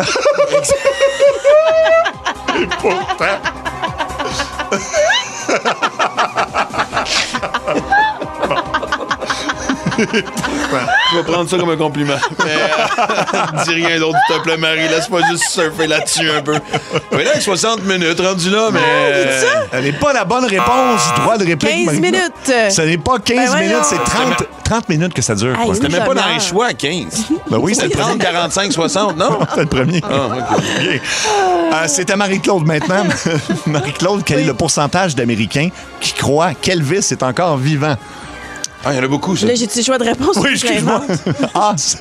Je vais prendre ça comme un compliment. Mais dis rien d'autre, s'il te plaît, Marie. Laisse-moi juste surfer là-dessus un peu. Mais là, 60 minutes rendu là, mais... Elle n'est pas la bonne réponse. Droit de réplique. 15 Marie-Claude. minutes. Ce n'est pas 15 Ben voyons. minutes, c'est 30 minutes que ça dure. Aïe, quoi. C'était oui. même pas dans Jamais. les choix à 15. Ben oui, C'était c'est le 30, 45, 60, non? C'est le premier. Ah, OK. Bien. C'est à Marie-Claude maintenant. Marie-Claude, quel est le pourcentage d'Américains qui croient qu'Elvis est encore vivant? Ah, il y en a beaucoup, ça. Là, j'ai-tu le choix de réponse? Oui, ou je excuse-moi. l'invente?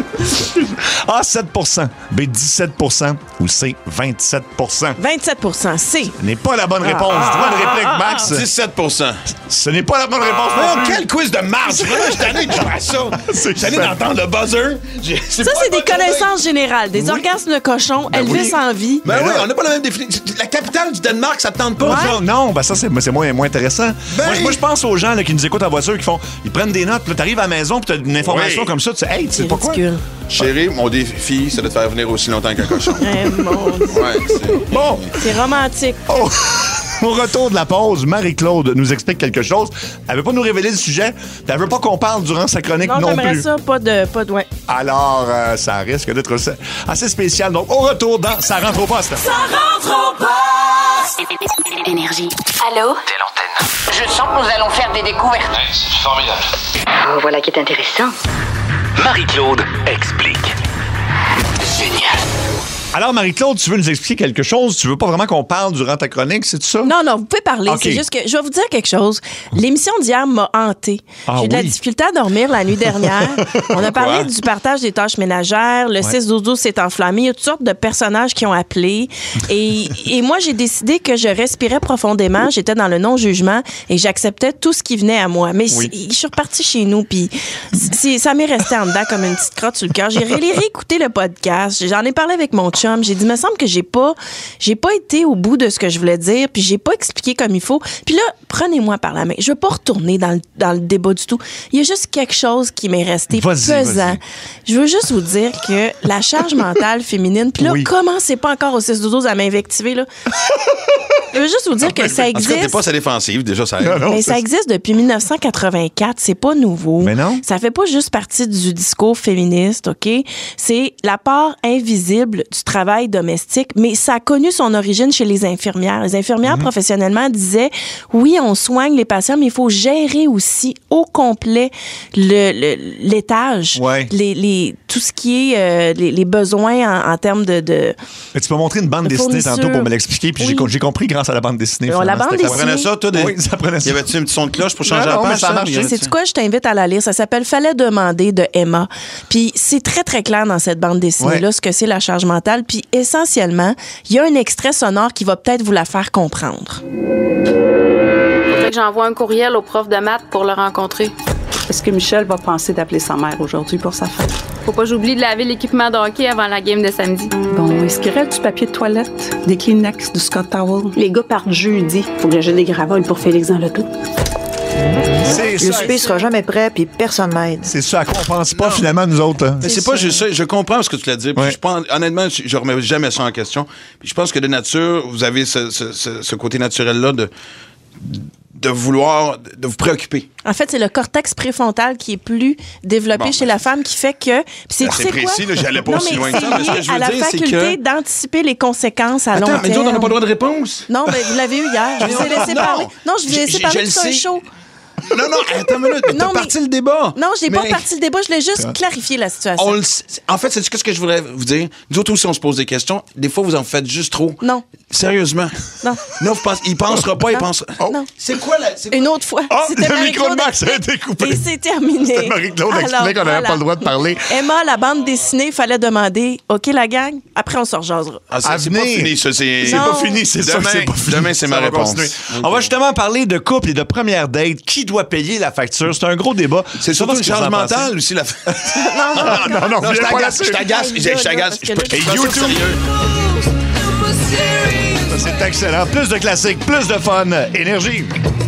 A, 7 B, 17 ou C, 27 27 C. Ce n'est pas la bonne réponse. Droit de réplique, Max. 17 Ce n'est pas la bonne réponse. non Voyons, plus. quel quiz de marche! Vraiment, je suis tanné de jouer à ça. Je suis tanné d'entendre le buzzer. Ça, c'est des connaissances générales. Des orgasmes de cochon, Elvis oui. en vie. Ben Mais oui, là- on n'a pas la même définition. La capitale du Danemark, ça te tente pas? Non, non, ben ça, c'est moins intéressant. Ben- Moi, je pense aux gens là, qui nous écoutent en voiture, qui font, ils prennent des notes, puis là, t'arrives à la maison, puis t'as une information Oui. comme ça, tu sais, hey, tu sais C'est pas quoi? ridicule. Chérie, mon défi, c'est de te faire venir aussi longtemps qu'un cochon. Eh, mon Dieu. Ouais, c'est... Bon, C'est romantique. au retour de la pause, Marie-Claude nous explique quelque chose. Elle veut pas nous révéler le sujet, puis elle veut pas qu'on parle durant sa chronique Non, non j'aimerais plus. ça, pas de ouais. Alors, ça risque d'être assez spécial. Donc, au retour dans Ça rentre au poste. Ça rentre au poste. Énergie. Allô? Telle antenne. Je sens que nous allons faire des découvertes. Ouais, c'est formidable. Oh, voilà qui est intéressant. Marie-Claude explique. Génial. Alors, Marie-Claude, tu veux nous expliquer quelque chose? Tu veux pas vraiment qu'on parle durant ta chronique, c'est ça? Non, vous pouvez parler. OK. C'est juste que je vais vous dire quelque chose. L'émission d'hier m'a hantée. Ah J'ai eu de la oui? difficulté à dormir la nuit dernière. On a parlé du partage des tâches ménagères. Le 6-12-12 s'est enflammé. Il y a toutes sortes de personnages qui ont appelé. Et moi, j'ai décidé que je respirais profondément. J'étais dans le non-jugement et j'acceptais tout ce qui venait à moi. Mais je suis repartie chez nous, puis ça m'est resté en dedans comme une petite crotte sur le cœur. J'ai réécouté le podcast. J'en ai parlé avec mon chum. chum. J'ai dit, me semble que j'ai pas été au bout de ce que je voulais dire, puis j'ai pas expliqué comme il faut. Puis là, prenez-moi par la main. Je veux pas retourner dans le débat du tout. Il y a juste quelque chose qui m'est resté pesant. Je veux juste vous dire que la charge mentale féminine, puis là, commencez pas encore au 6-12 à m'invectiver, là. Je veux juste vous dire que ça existe. En tout cas, t'es pas sa défensive, déjà, ça aide. Mais ça existe depuis 1984. C'est pas nouveau. Mais non. Ça fait pas juste partie du discours féministe, OK? C'est la part invisible du travail domestique, mais ça a connu son origine chez les infirmières. Les infirmières, professionnellement, disaient, oui, on soigne les patients, mais il faut gérer aussi au complet l'étage, tout ce qui est les besoins en termes de Mais tu peux montrer une bande dessinée tantôt pour me l'expliquer, puis j'ai compris grâce à la bande dessinée. La bande dessinée. Ça prenait ça, toi? Oui, ça prenait ça. Y avait-tu un petit son de cloche pour changer la page? Ça marche. Sais-tu quoi? Je t'invite à la lire. Ça s'appelle Fallait demander de Emma. Puis c'est très, très clair dans cette bande dessinée-là ce que c'est la charge mentale. Puis essentiellement, il y a un extrait sonore qui va peut-être vous la faire comprendre. Faudrait que j'envoie un courriel au prof de maths pour le rencontrer. Est-ce que Michel va penser d'appeler sa mère aujourd'hui pour sa fête? Faut pas que j'oublie de laver l'équipement de hockey avant la game de samedi. Bon, est-ce qu'il reste du papier de toilette, des Kleenex, du Scott Towel? Les gars partent jeudi. Faut que j'achète des gravoles pour Félix dans l'auto. Le souper sera jamais prêt, puis personne m'aide. C'est ça à quoi on pense pas, finalement, nous autres. Hein. Mais c'est pas juste ça. Je comprends ce que tu l'as dit. Puis honnêtement, je remets jamais ça en question. Puis je pense que de nature, vous avez ce côté naturel-là de vouloir vous préoccuper. En fait, c'est le cortex préfrontal qui est plus développé chez la femme qui fait que... C'est précis, là, j'allais pas aussi loin que ça. Mais ce que je veux dire, c'est la faculté d'anticiper les conséquences à long terme. Mais nous, on n'a pas le droit de réponse. Non, mais vous l'avez eu hier. Je vous ai laissé parler. Non, je vous ai laissé parler sur un show. Non, attends une minute. T'as parti le débat. Non, j'ai pas parti le débat. Je voulais juste clarifier la situation. En fait, c'est ce que je voudrais vous dire. Nous autres aussi, on se pose des questions. Des fois, vous en faites juste trop. Non. Sérieusement. Non. Non, il pensera pas, il pensera. Non. C'est quoi là? Une autre fois. Le micro de Max a été coupé. Et c'est terminé. C'était Marie-Claude expliquait qu'on n'avait pas le droit de parler. Emma, la bande dessinée, fallait demander. OK, la gang, après, on se rejasera. C'est pas fini, ça. C'est pas fini, c'est ça. Demain, c'est ma réponse. On va justement parler de couple et de première date. Qui doit payer la facture? C'est un gros débat. C'est surtout une charge mentale aussi. Non, je t'agace. Et YouTube. C'est excellent. Plus de classiques, plus de fun. Énergie.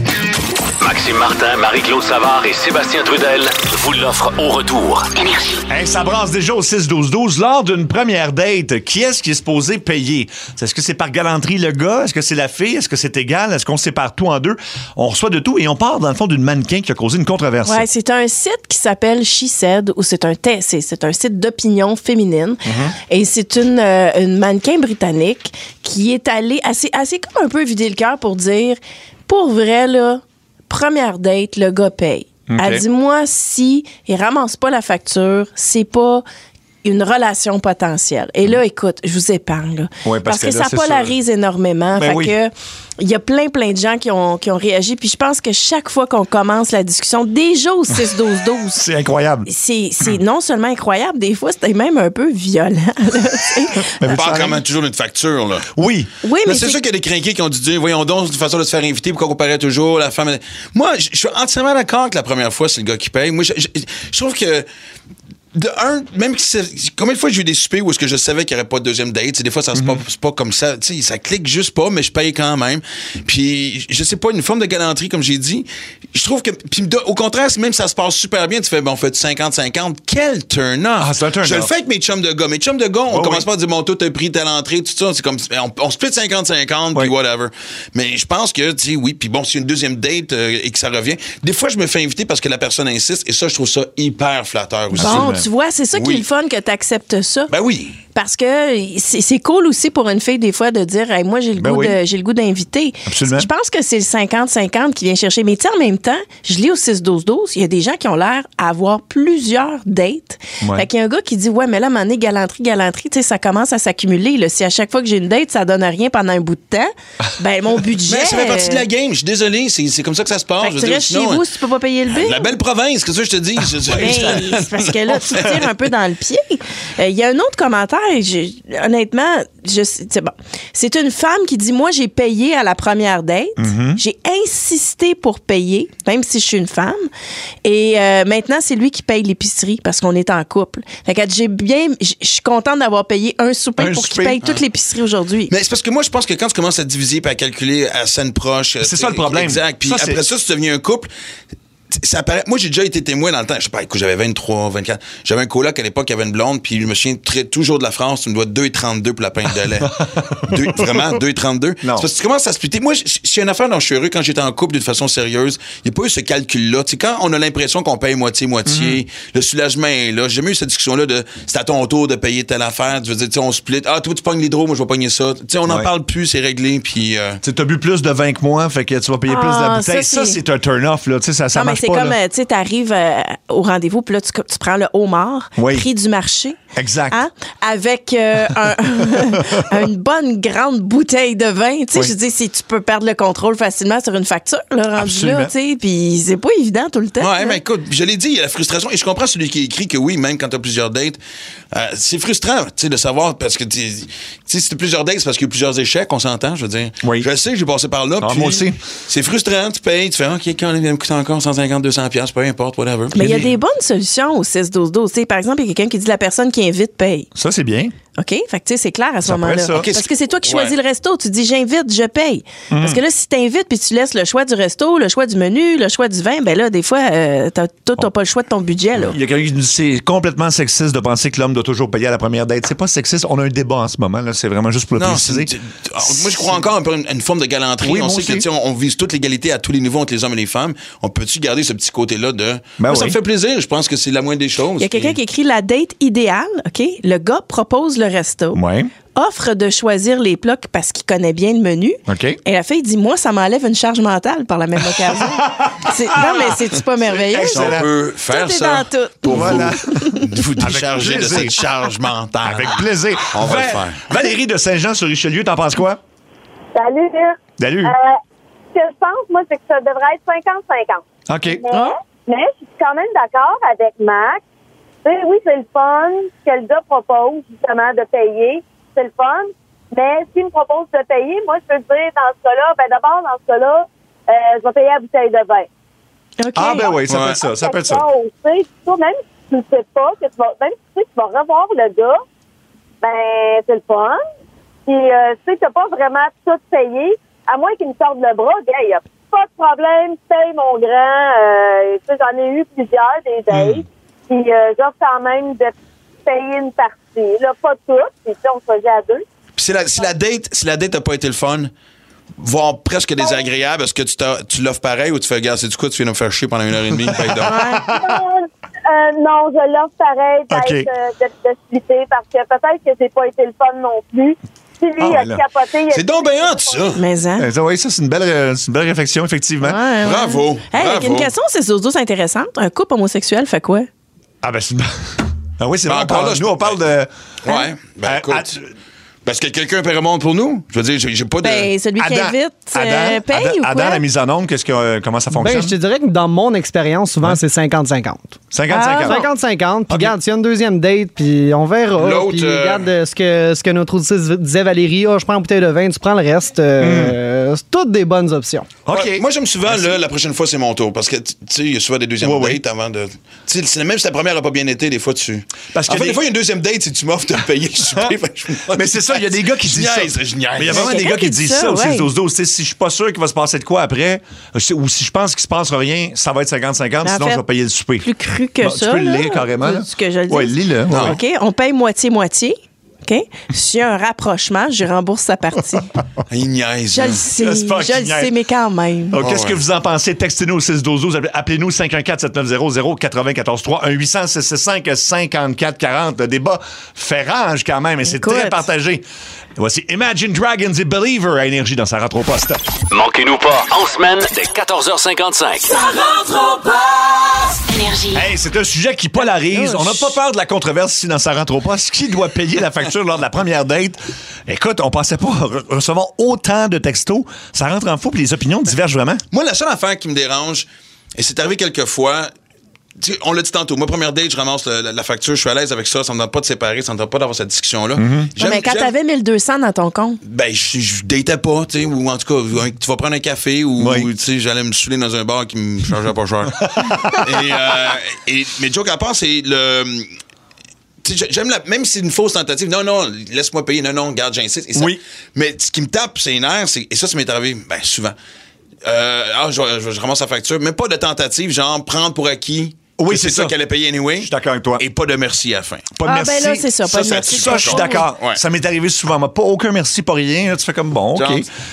Maxime Martin, Marie-Claude Savard et Sébastien Trudel vous l'offrent au retour. Énergie. Hey, ça brasse déjà au 6-12-12. Lors d'une première date, qui est-ce qui est supposé payer? Est-ce que c'est par galanterie le gars? Est-ce que c'est la fille? Est-ce que c'est égal? Est-ce qu'on sépare tout en deux? On reçoit de tout et on part dans le fond d'une mannequin qui a causé une controverse. Ouais, c'est un site qui s'appelle She Said, ou c'est un site d'opinion féminine. Et c'est une mannequin britannique qui est allée assez comme un peu vider le cœur pour dire, pour vrai, là, première date, le gars paye. Okay. Elle dit, moi, si il ramasse pas la facture, c'est pas une relation potentielle. Et là, écoute, je vous épargne, là. Ouais, parce que là, ça polarise énormément. Ben fait que il y a plein de gens qui ont réagi. Puis je pense que chaque fois qu'on commence la discussion, déjà au 6-12-12... c'est incroyable. C'est non seulement incroyable, des fois, c'était même un peu violent. On parle quand même toujours d'une facture, là. Oui. Mais c'est sûr qu'il y a des crinqués qui ont dit, voyons donc, c'est une façon de se faire inviter, pourquoi on paraît toujours, la femme... Moi, je suis entièrement d'accord que la première fois, c'est le gars qui paye. Moi, je trouve que... De un, même combien de fois j'ai eu des soupers où est-ce que je savais qu'il n'y aurait pas de deuxième date, des fois ça se passe pas comme ça, tu sais, ça clique juste pas, mais je paye quand même. Puis je sais pas, une forme de galanterie comme j'ai dit. Je trouve que au contraire, même si ça se passe super bien, tu fais on fait 50-50, quel turn off. C'est un turn off. Je le fais avec mes chums de gars. Mes chums de gars, on commence pas à dire bon, toi t'as pris telle entrée, tout ça, c'est comme on split 50-50 puis whatever. Mais je pense que tu sais oui, puis bon, c'est une deuxième date et que ça revient. Des fois je me fais inviter parce que la personne insiste et ça je trouve ça hyper flatteur aussi. Bon, tu vois, c'est ça qui est le fun que tu acceptes ça. Ben oui. Parce que c'est cool aussi pour une fille, des fois, de dire hey, moi, j'ai le goût d'inviter. Absolument. Je pense que c'est le 50-50 qui vient chercher. Mais tu sais, en même temps, je lis au 6-12-12, il y a des gens qui ont l'air d'avoir plusieurs dates. Ouais. Fait qu'il y a un gars qui dit ouais, mais là, à un moment donné, galanterie, tu sais, ça commence à s'accumuler. Là. Si à chaque fois que j'ai une date, ça donne rien pendant un bout de temps, ben mon budget. Mais ça fait partie de la game. Je suis désolé, c'est comme ça que ça se passe. Fait que tu restes chez vous si tu peux pas payer le bill. La belle province, qu'est-ce que je te dis? C'est parce que là, tu tires un peu dans le pied. Il y a un autre commentaire honnêtement, c'est bon. C'est une femme qui dit, moi, j'ai payé à la première date. J'ai insisté pour payer, même si je suis une femme. Et maintenant, c'est lui qui paye l'épicerie parce qu'on est en couple. Fait que je suis contente d'avoir payé un souper pour qu'il paye toute l'épicerie aujourd'hui. Mais c'est parce que moi, je pense que quand tu commences à diviser et à calculer à scène proche... C'est ça le problème. Exact. Puis après ça, si tu deviens un couple... Ça paraît... Moi, j'ai déjà été témoin dans le temps. Je sais pas, écoute, j'avais 23, 24. J'avais un coloc à l'époque qui avait une blonde, puis je me souviens toujours de la France. Tu me dois 2,32 pour la pinte de lait. Vraiment, 2,32. C'est parce que tu commences à splitter. Moi, c'est une affaire dont je suis heureux quand j'étais en couple de façon sérieuse. Il n'y a pas eu ce calcul-là. Tu sais, quand on a l'impression qu'on paye moitié-moitié, le soulagement est là. J'ai jamais eu cette discussion-là de c'est à ton tour de payer telle affaire. Tu veux dire, tu sais, on split. Ah, toi, tu pognes l'hydro, moi, je vais pogner ça. Tu sais, on n'en parle plus, c'est réglé. Puis. Tu as bu plus de vin que moi, fait que tu vas payer plus de la bouteille. Ça, c'est un turn-off, là. Tu sais, ça marche pas. C'est comme, tu sais, t'arrives au rendez-vous, puis là, tu prends le homard, prix du marché. Exact. Hein, avec une bonne grande bouteille de vin. Tu sais, je dis, si tu peux perdre le contrôle facilement sur une facture, là, rendu là, tu sais, puis c'est pas évident tout le temps. Ouais, mais écoute, je l'ai dit, il y a la frustration, et je comprends celui qui écrit que oui, même quand t'as plusieurs dates, c'est frustrant, tu sais, de savoir, parce que, tu sais, si t'as plusieurs dates, c'est parce qu'il y a plusieurs échecs, on s'entend, je veux dire. Oui. Je sais que j'ai passé par là, puis moi aussi. C'est frustrant, tu payes, tu fais, OK, quand il me coûte encore 150, 200$, peu importe, whatever. Mais il y a des bonnes solutions au 6-12-12. Tu sais, par exemple, il y a quelqu'un qui dit la personne qui invite paye. Ça, c'est bien. OK? Fait que, tu sais, c'est clair à ce moment-là. Okay, parce que c'est toi qui choisis le resto. Tu dis, j'invite, je paye. Parce que là, si t'invites puis tu laisses le choix du resto, le choix du menu, le choix du vin, ben là, des fois, t'as pas le choix de ton budget, là. Il y a quelqu'un qui dit, c'est complètement sexiste de penser que l'homme doit toujours payer à la première date. C'est pas sexiste. On a un débat en ce moment, là. C'est vraiment juste pour le préciser. Moi, je crois encore un peu une forme de galanterie. Oui, on sait que, on vise toute l'égalité à tous les niveaux entre les hommes et les femmes. On peut-tu garder ce petit côté-là de. Moi, ça me fait plaisir. Je pense que c'est la moindre des choses. Il y a quelqu'un qui écrit la date idéale, OK? Le gars propose le resto. Ouais. Offre de choisir les plats parce qu'il connaît bien le menu. Okay. Et la fille dit, moi, ça m'enlève une charge mentale par la même occasion. Non, mais c'est-tu pas merveilleux? On peut faire ça dans tout. Pour vous décharger de cette charge mentale. Avec plaisir. On va le faire. Valérie de Saint-Jean-sur-Richelieu, t'en penses quoi? Salut, Pierre. Salut. Ce que je pense, moi, c'est que ça devrait être 50-50. OK. Mais je suis quand même d'accord avec Max. Tu sais, oui, c'est le fun que le gars propose, justement, de payer. C'est le fun. Mais s'il me propose de payer, moi, je peux dire, dans ce cas-là, d'abord, dans ce cas-là, je vais payer la bouteille de vin. Okay. Ah, ben oui, ça peut être ça. Ça peut être ça. Même si tu ne sais pas, même si tu sais que tu vas revoir le gars, ben, c'est le fun. Puis, tu sais, tu n'as pas vraiment tout payé, à moins qu'il me sorte le bras, gars, il n'y a pas de problème, paye mon grand. Tu sais, j'en ai eu plusieurs, des dates. Puis, j'offre quand même de payer une partie. Là, pas toutes. Puis, on se faisait à deux. Puis, si la date n'a pas été le fun, voire presque désagréable, est-ce que tu l'offres pareil ou tu fais, gars, c'est du coup, tu viens de me faire chier pendant 1h30? Non, je l'offre pareil, de splitter, parce que peut-être que c'est pas été le fun non plus. Si lui a capoté... C'est donc bien hot, ça! Mais hein? Oui, ça, c'est une belle réflexion, effectivement. Ouais. Bravo! Hey, une question, c'est c'est intéressante. Un couple homosexuel fait quoi? Ah, ben, c'est... Ah oui, c'est bon. Nous, on parle de... Ouais, ben écoute... Parce que quelqu'un paie remonte pour nous? Je veux dire, j'ai pas de... Ben, celui qui invite paye ou quoi? Adam, la mise en onde, comment ça fonctionne? Ben, je te dirais que dans mon expérience, souvent, c'est 50-50. 50-50. Puis, regarde, s'il y a une deuxième date, puis on verra. Puis, regarde ce que notre auditrice disait, Valérie. Je prends une bouteille de vin, tu prends le reste. C'est toutes des bonnes options. OK. Moi, j'aime souvent, la prochaine fois, c'est mon tour. Parce que, tu sais, il y a souvent des deuxièmes dates avant de... Tu sais, même si la première n'a pas bien été, des fois, tu... Parce que des fois, il y a une deuxième date, si tu m'offres de payer le souper. Mais c'est ça, il y a des gars qui disent ça. Mais il y a vraiment des gars qui disent ça au 6-12-12. Si je suis pas sûr qu'il va se passer de quoi après, ou si je pense qu'il se passe rien, ça va être 50-50, sinon je vais payer le souper. Plus cru que ça. Tu peux le lire carrément. Ce que je le dis. Oui, lis-le. OK, on paye moitié-moitié. OK? S'il y a un rapprochement, je rembourse sa partie. Il niaise. Je le sais, mais quand même. Donc, qu'est-ce que vous en pensez? Textez-nous au 6-12-12. Appelez-nous 514-7900-943 1-800-665-5440. Le débat fait rage quand même, et c'est très partagé. Voici Imagine Dragons et Believer à Énergie dans Sa rentre au poste. Manquez-nous pas, en semaine, dès 14h55. Ça rentre au poste! Énergie. Hey, c'est un sujet qui polarise. On n'a pas peur de la controverse ici dans Sa rentre au poste. Qui doit payer la facture lors de la première date? Écoute, on pensait pas recevoir autant de textos. Ça rentre en fou, puis les opinions divergent vraiment. Moi, la seule affaire qui me dérange, et c'est arrivé quelques fois, on l'a dit tantôt. Moi, première date, je ramasse la facture, je suis à l'aise avec ça. Ça me donne pas de séparer, ça me donne pas d'avoir cette discussion-là. Mais quand t'avais 1200 dans ton compte? Ben, je datais pas, tu sais, ou en tout cas, tu vas prendre un café ou, tu sais, j'allais me saouler dans un bar qui me chargeait pas cher. Mais joke à part, c'est le... J'aime même si c'est une fausse tentative. Non, laisse-moi payer. Non, regarde, j'insiste. Oui. Mais ce qui me tape, c'est les nerfs, et ça m'est arrivé, souvent. Je ramasse la facture, mais pas de tentative, genre prendre pour acquis. Oui, c'est ça qu'elle a payé anyway. Je suis d'accord avec toi. Et pas de merci à la fin. Pas de merci. Ben là, c'est ça, pas de merci. Ça, je suis d'accord. Ouais. Ça m'est arrivé souvent. Pas aucun merci, pas rien. Là, tu fais comme bon, OK.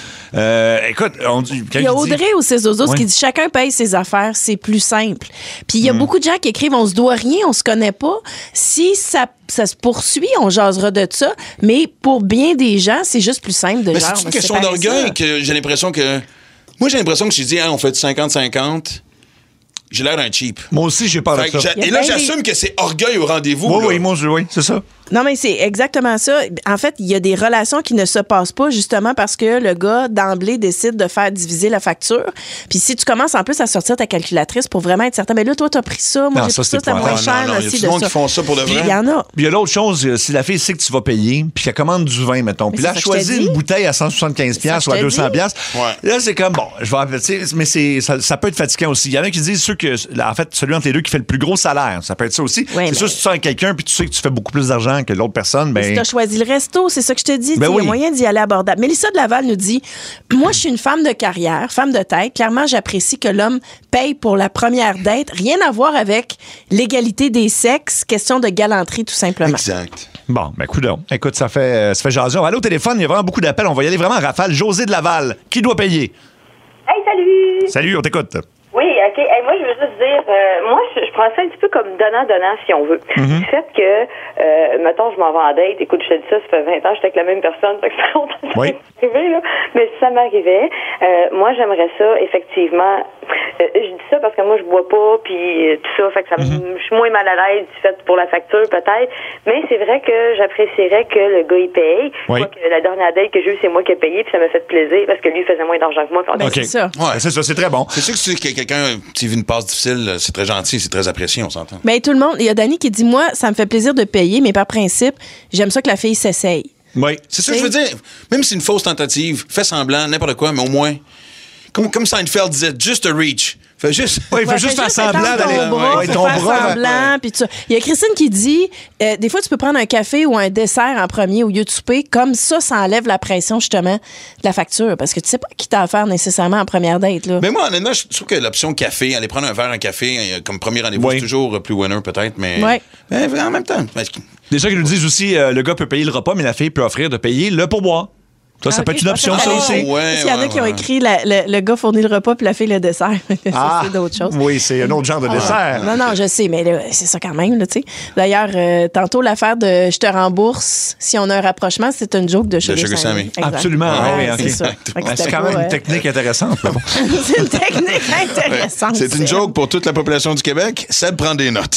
Écoute, il y a Audrey au 6-12-12 qui dit chacun paye ses affaires, c'est plus simple. Puis il y a beaucoup de gens qui écrivent on se doit rien, on se connaît pas. Si ça se poursuit, on jasera de ça. Mais pour bien des gens, c'est juste plus simple de c'est une question d'orgueil que j'ai l'impression que. Moi, j'ai l'impression que j'ai dit on fait du 50-50. J'ai l'air d'un cheap. Moi aussi, j'ai peur de ça. Et là, j'assume que c'est orgueil au rendez-vous. Oui, c'est ça. Non, mais c'est exactement ça. En fait, il y a des relations qui ne se passent pas justement parce que le gars, d'emblée, décide de faire diviser la facture. Puis si tu commences en plus à sortir ta calculatrice pour vraiment être certain, mais là, toi, t'as pris ça, moi, j'ai pris ça, c'était moins cher. Il y a tout le monde qui font ça pour de vrai. Il y en a. Puis il y a l'autre chose, si la fille sait que tu vas payer, puis qu'elle commande du vin, mettons, puis là, elle choisit une bouteille à 175$ ou à 200$, là, c'est comme, bon, je vais mais ça peut être fatigant aussi. Il y en a qui disent ceux que, en fait, celui entre les deux qui fait le plus gros salaire, ça peut être ça aussi. C'est sûr, si tu sors avec quelqu'un, puis tu sais que tu fais beaucoup plus d'argent que l'autre personne, si tu as choisi le resto, c'est ça que je te dis. Il y a moyen d'y aller abordable. Mélissa de Laval nous dit moi, je suis une femme de carrière, femme de tête. Clairement, j'apprécie que l'homme paye pour la première date. Rien à voir avec l'égalité des sexes. Question de galanterie, tout simplement. Exact. Bon, écoute, ça fait jaser. On va aller au téléphone. Il y a vraiment beaucoup d'appels. On va y aller vraiment en rafale. José de Laval, qui doit payer? Hey, salut! Salut, on t'écoute. Oui, OK. Hey, moi, je veux juste dire, moi, je prends ça un petit peu comme donnant-donnant, si on veut. Du fait que, mettons, je m'en vais en date. Écoute, je te dis ça fait 20 ans, j'étais avec la même personne, fait que ça fait longtemps que ça m'est arrivé, là. Mais si ça m'arrivait, moi, j'aimerais ça, effectivement. Je dis ça parce que moi, je bois pas, puis tout ça, fait que je suis moins mal à l'aise du fait pour la facture, peut-être. Mais c'est vrai que j'apprécierais que le gars, il paye. Oui. Moi, que la dernière date que j'ai eue, c'est moi qui ai payé, puis ça m'a fait plaisir parce que lui, il faisait moins d'argent que moi. C'est ça. Ouais, c'est ça, c'est très bon. C'est sûr que si quelqu'un vit une passe difficile, c'est très gentil, c'est très apprécié, on s'entend. Mais tout le monde, il y a Dani qui dit moi, ça me fait plaisir de payer, mais par principe, j'aime ça que la fille s'essaye. Oui. C'est ça que je veux dire. Même si c'est une fausse tentative, fais semblant, n'importe quoi, mais au moins, comme Seinfeld disait, just a reach. Fais juste, il faut juste faire semblant d'aller ton bras. Puis il y a Christine qui dit des fois, tu peux prendre un café ou un dessert en premier au lieu de souper. Comme ça enlève la pression, justement, de la facture. Parce que tu sais pas qui t'a à faire nécessairement en première date. Là. Mais moi, honnêtement, je trouve que l'option café, aller prendre un verre, un café, comme premier rendez-vous, c'est toujours plus winner, peut-être. Mais en même temps. Des gens qui nous disent aussi le gars peut payer le repas, mais la fille peut offrir de payer le pourboire. Ça peut être une option, ça aussi. Il y en a qui ont écrit le gars fournit le repas puis la fille le dessert. C'est d'autres choses. Oui, c'est un autre genre de dessert. Non, je sais, mais là, c'est ça quand même. Tu sais. D'ailleurs, tantôt, l'affaire de je te rembourse si on a un rapprochement, c'est une joke de Sugar Sammy. Absolument. C'est ça. C'est quand même une technique intéressante. C'est une technique intéressante. C'est une joke pour toute la population du Québec. Seb prend des notes.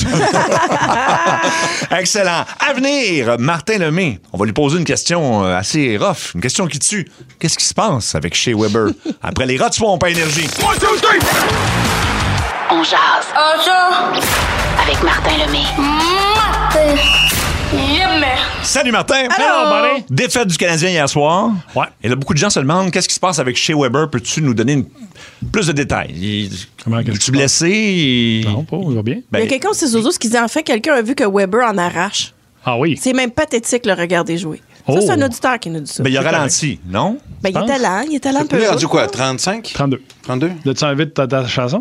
Excellent. À venir, Martin Lemay. On va lui poser une question assez rough, une question qui tue. Qu'est-ce qui se passe avec Shea Weber? Après les rats de swamp à Énergie. On jase. Avec Martin Lemay. Salut Martin. Allô. Défaite du Canadien hier soir. Ouais. Et là, beaucoup de gens se demandent qu'est-ce qui se passe avec Shea Weber. Peux-tu nous donner plus de détails? Es-tu blessé? Non, pas, il va bien. Il y a quelqu'un au 6-12-12 qui dit enfin quelqu'un a vu que Weber en arrache. Ah oui. C'est même pathétique le regarder jouer. Ça, c'est un auditeur qui nous dit ça. Mais il a ralenti, non? Il était lent un peu. Il est rendu quoi, 35? 32. Là-tu envie de ta chanson?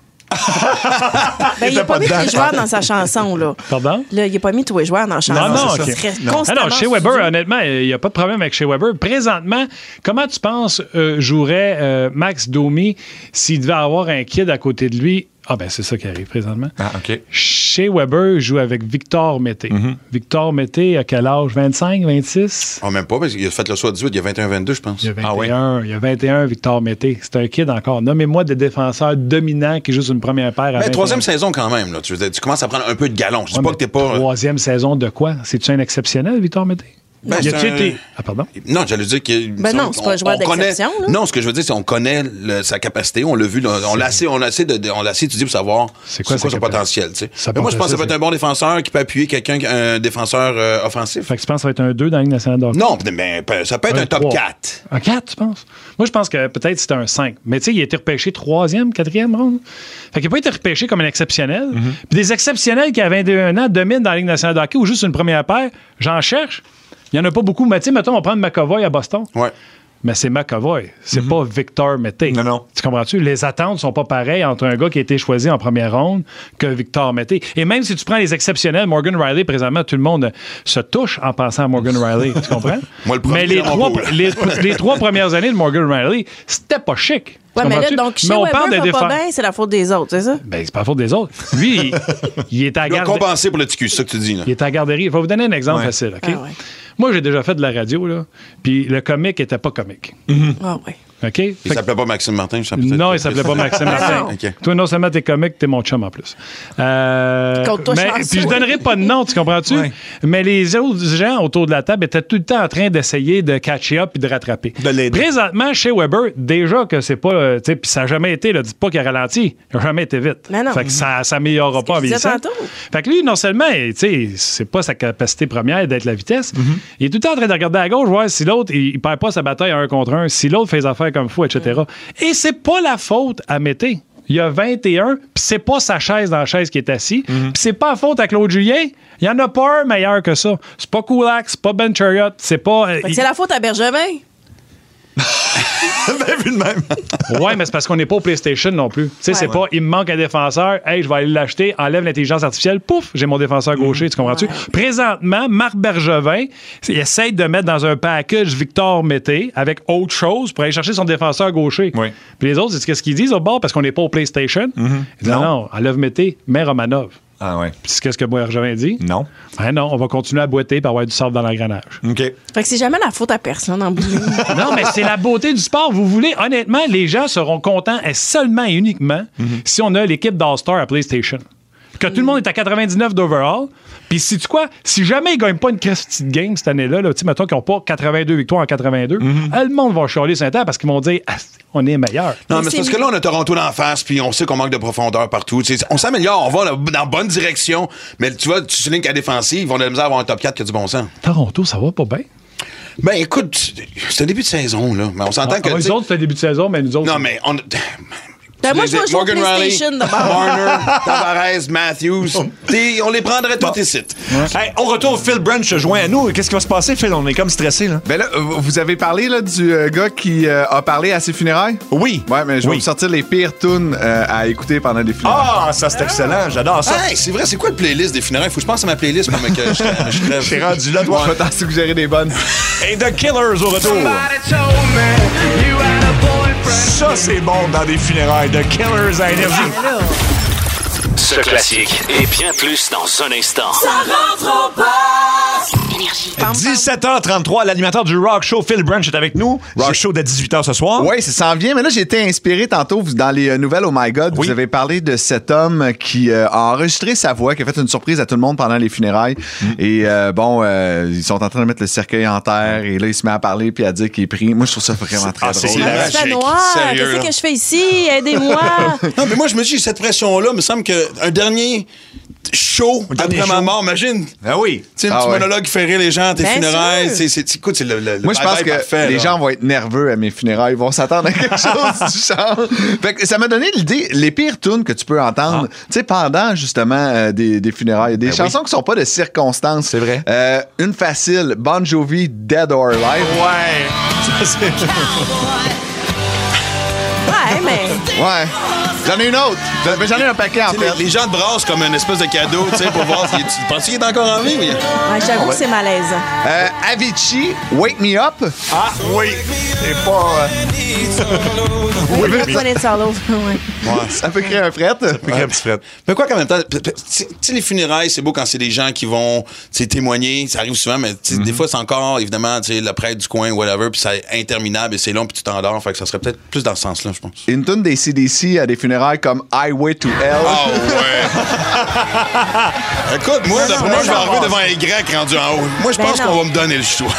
Il n'a pas mis tous les joueurs dans sa chanson. Là. Pardon? Là, il n'a pas mis tous les joueurs dans la chanson. Non, Shea Weber, honnêtement, il n'y a pas de problème avec Shea Weber. Présentement, comment tu penses jouerait Max Domi s'il devait avoir un kid à côté de lui? Ah, ben c'est ça qui arrive présentement. Ah, OK. Shea Weber joue avec Victor Mété. Victor Mété, à quel âge? 25, 26? Ah, même pas, parce qu'il a fait le choix 18, il y a 21-22, je pense. Il y a 21, Victor Mété. C'est un kid encore. Nommez-moi des défenseurs dominants qui jouent sur une première paire. Mais troisième saison quand même. Là. Tu commences à prendre un peu de galon. Je dis pas que t'es pas... Troisième saison de quoi? C'est-tu un exceptionnel, Victor Mété? Ben, pardon? Non, j'allais dire que... non, c'est pas un joueur d'exception. Non, ce que je veux dire, c'est qu'on connaît sa capacité, on l'a vu, on l'a assez étudié pour savoir c'est quoi son potentiel. Mais moi, je pense que ça va être un bon défenseur qui peut appuyer quelqu'un, un défenseur offensif. Fait que tu penses que ça va être un 2 dans la Ligue nationale de hockey? Non, mais ça peut être un top 4. Un 4, tu penses? Moi, je pense que peut-être c'était un 5. Mais tu sais, il a été repêché 3e, 4e ronde. Fait qu'il n'a pas été repêché comme un exceptionnel. Puis des exceptionnels qui à 21 ans dominent dans la Ligue nationale de hockey ou juste une première paire, j'en cherche. Il n'y en a pas beaucoup. Mais tu sais, mettons, on va prendre McAvoy à Boston. Ouais. Mais c'est McAvoy. C'est pas Victor Mété. Non. Tu comprends-tu? Les attentes sont pas pareilles entre un gars qui a été choisi en première ronde que Victor Mété. Et même si tu prends les exceptionnels, Morgan Riley, présentement, tout le monde se touche en pensant à Morgan Riley. Tu comprends? Moi, le premier, mais les 3 premières années de Morgan Riley, c'était pas chic. Ouais, mais là, donc, chez Weber, pas bien, c'est la faute des autres, c'est ça? Ben, c'est pas la faute des autres. Lui, il est à la garderie. Il a compensé pour le TQ, c'est ça que tu dis, là. Il est à la garderie. Je vais vous donner un exemple facile, OK? Ah, ouais. Moi, j'ai déjà fait de la radio, là, puis le comique était pas comique. Ah, ouais. OK? Il s'appelait pas Maxime Martin, je sais peut-être. Non, il s'appelait pas Maxime Martin. Okay. Toi, non seulement t'es comique, t'es mon chum en plus. Puis je donnerai pas de nom, tu comprends-tu? Ouais. Mais les autres gens autour de la table étaient tout le temps en train d'essayer de catcher up et de rattraper. Présentement, chez Weber, déjà que c'est pas... puis ça n'a jamais été, là, dites pas qu'il a ralenti. Il n'a jamais été vite. Non. Fait que ça s'améliorera pas en vieillissant. Fait que lui, non seulement, c'est pas sa capacité première d'être la vitesse, il est tout le temps en train de regarder à gauche, voir si l'autre, il perd pas sa bataille 1 contre 1, si l'autre fait les affaires comme il faut, etc. Et c'est pas la faute à Mété. Il y a 21, puis c'est pas sa chaise dans la chaise qui est assis, puis c'est pas la faute à Claude Julien. Il y en a pas un meilleur que ça. C'est pas Kulak, c'est pas Ben Chariot, c'est pas... c'est la faute à Bergevin. Ben, vu de même. Ouais, mais c'est parce qu'on n'est pas au PlayStation non plus. Tu sais, c'est pas, il me manque un défenseur, hey, je vais aller l'acheter, enlève l'intelligence artificielle, pouf, j'ai mon défenseur gaucher, tu comprends-tu? Présentement, Marc Bergevin, il essaie de mettre dans un package Victor Mété avec autre chose pour aller chercher son défenseur gaucher. Oui. Puis les autres, c'est qu'est-ce qu'ils disent au bord parce qu'on n'est pas au PlayStation? Ils disent non, enlève Mété, mets Romanov. Ah ouais. Puis qu'est-ce que Bergevin dit? Non. Ben non, on va continuer à boiter et avoir du sable dans l'engrenage. OK. Fait que c'est jamais la faute à personne en bout de ligne. Non, mais c'est la beauté du sport. Vous voulez, honnêtement, les gens seront contents et seulement et uniquement si on a l'équipe d'All-Star à PlayStation. Que tout le monde est à 99 d'overall. Puis, sais-tu quoi? Si jamais ils ne gagnent pas une petite game cette année-là, tu sais, mettons qu'ils n'ont pas 82 victoires en 82, le monde va chialer sur Inter parce qu'ils vont dire on est meilleur. Non, mais c'est parce que là, on a Toronto d'en face, puis on sait qu'on manque de profondeur partout. T'sais, on s'améliore, on va dans la bonne direction. Mais tu vois, tu soulignes qu'à défensive, on a la misère à avoir un top 4 qui a du bon sens. Toronto, ça va pas bien. Ben, écoute, c'est un début de saison, là. Mais on s'entend que. Les autres, c'est un début de saison, mais nous autres. Non, mais on. Ben moi, je vais jouer au PlayStation d'abord. Marner, Tavares, Matthews. On les prendrait tous ici. Hey, au retour, Phil Branch se joint à nous. Qu'est-ce qui va se passer, Phil? On est comme stressé, là. Ben là, vous avez parlé là, du gars qui a parlé à ses funérailles? Oui. Ouais, mais je vais vous sortir les pires tunes à écouter pendant des funérailles. Ah, ça, c'est excellent. J'adore ça. Hey, c'est vrai, c'est quoi le playlist des funérailles? Faut que je pense à ma playlist pour que je crève. Je t'ai rendu là, toi. Je vais t'en suggérer des bonnes. Et The Killers au retour. Ça, c'est bon dans des funérailles. The Killers à Énergie. Ce classique et bien plus dans un instant. Ça rentre au poste. Énergie. 17h33, l'animateur du Rock Show, Phil Branch, est avec nous. Rock Show dès 18h ce soir. Oui, ça s'en vient. Mais là, j'ai été inspiré tantôt dans les nouvelles Oh My God. Vous avez parlé de cet homme qui a enregistré sa voix, qui a fait une surprise à tout le monde pendant les funérailles. Et ils sont en train de mettre le cercueil en terre. Et là, il se met à parler puis à dire qu'il est pris. Moi, je trouve ça vraiment très drôle. C'est noir. Qu'est-ce que je fais ici? Aidez-moi. Non, mais moi, je me dis, cette pression-là, il me semble qu'un dernier show après ma mort, imagine. Ah oui. Tu sais, un petit monologue qui fait rire les gens à tes funérailles. Écoute, c'est le moi, je pense que parfait, les gens vont être nerveux à mes funérailles. Ils vont s'attendre à quelque chose du genre. Fait que ça m'a donné l'idée, les pires tunes que tu peux entendre, tu sais, pendant justement des funérailles. Des chansons qui sont pas de circonstances. C'est vrai. Une facile, Bon Jovi, Dead or Alive. Ouais. Ça, c'est... Ouais, mais... Ouais. J'en ai une autre. J'en ai un paquet, en fait. Les gens te brassent comme une espèce de cadeau, tu sais, pour voir si tu penses qu'il est encore en vie. Ouais, j'avoue que c'est malaisant. Avicii, Wake Me Up. Ah, oui. C'est pas... Ça peut créer un fret. Ça peut créer un petit fret. Mais quoi qu'en même temps, tu sais, les funérailles, c'est beau quand c'est des gens qui vont témoigner. Ça arrive souvent, mais des fois, c'est encore, évidemment, le prêtre du coin, whatever, puis c'est interminable et c'est long, puis tu t'endors. Fait que ça serait peut-être plus dans ce sens-là, je pense. Une tune des CDC à des funérailles funérailles comme Highway to Hell. Oh, ouais. Écoute, moi, d'après moi, je vais arriver devant un grec rendu en haut. Moi, je pense qu'on va me donner le choix.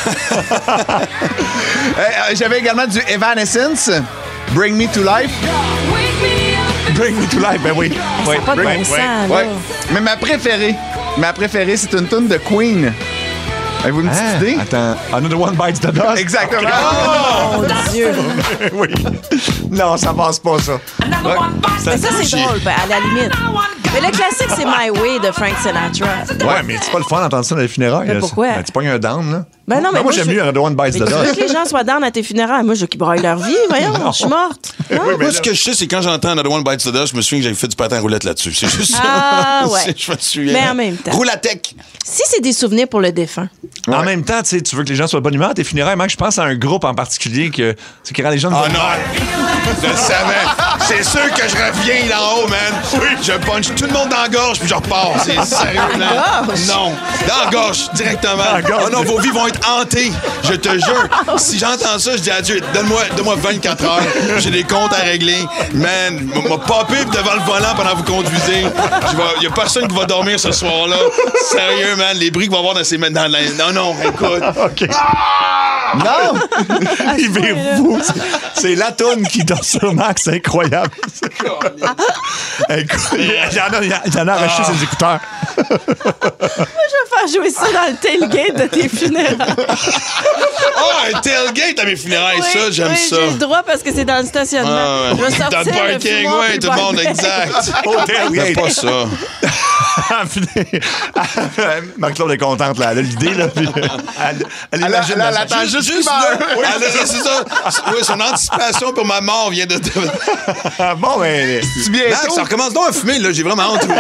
J'avais également du Evanescence, Bring Me to Life. Bring Me to Life, ben oui. Ça n'a pas de bon sens, là. Ouais. Mais ma préférée, c'est une tune de Queen. Avez-vous une petite idée? Attends, Another One Bites the Dust. Exactement. Oh, mon Dieu. Oui. Non, ça passe pas, ça. Mais ça, c'est drôle, ben, à la limite. Mais le classique, c'est My Way de Frank Sinatra. Ouais, mais c'est pas le fun d'entendre ça dans les funérailles. Mais pourquoi? Ben, tu pognes un down, là. Ben non, mais moi, j'aime mieux Another One Bites the Tu veux Dust. que les gens soient down à tes funérailles. Moi, je veux qu'ils braillent leur vie. Voyons, je suis morte. Moi, ce que je sais, c'est quand j'entends Another One Bites the Dust, je me souviens que j'avais fait du patin à roulette là-dessus. C'est juste ça. Ah, ouais. Je me souviens. Mais en même temps. Roulatec. Si c'est des souvenirs pour le défunt. En même temps, tu veux que les gens soient de bonne humeur à tes funérailles. Moi, je pense à un groupe en particulier qui rend les gens de bonne humeur. Je le savais. C'est sûr que je reviens là-haut, man. Oui. Je punch tout le monde dans la gorge puis je repars. C'est sérieux, man. Non. Dans la gorge, directement. Oh non, vos vies vont être hantées. Je te jure. Si j'entends ça, je dis à Dieu, donne-moi 24 heures. J'ai des comptes à régler. Man, m'a popé devant le volant pendant que vous conduisez. Il y a personne qui va dormir ce soir-là. Sérieux, man. Les bris qu'il va avoir dans ses mains. Non, écoute. OK. Non! Il vire fou. C'est la toune qui dort sur Max. C'est incroyable. Écoute, il y en a arraché ses écouteurs. Moi, je vais faire jouer ça dans le tailgate de tes funérailles. Un tailgate à mes funérailles, Oui, ça, j'aime ça. J'ai le droit parce que c'est dans le stationnement. Je vais sortir dans le parking, oui, tout le monde, exact. Au tailgate. J'aime pas ça. Marc-Claude est contente, là. Elle a l'idée, là. Puis elle imagine. Elle attend juste là. Oui, c'est ça. Oui, son anticipation pour ma mort vient de... Bon, mais... Max, ça recommence donc à fumer, là. J'ai vraiment hâte.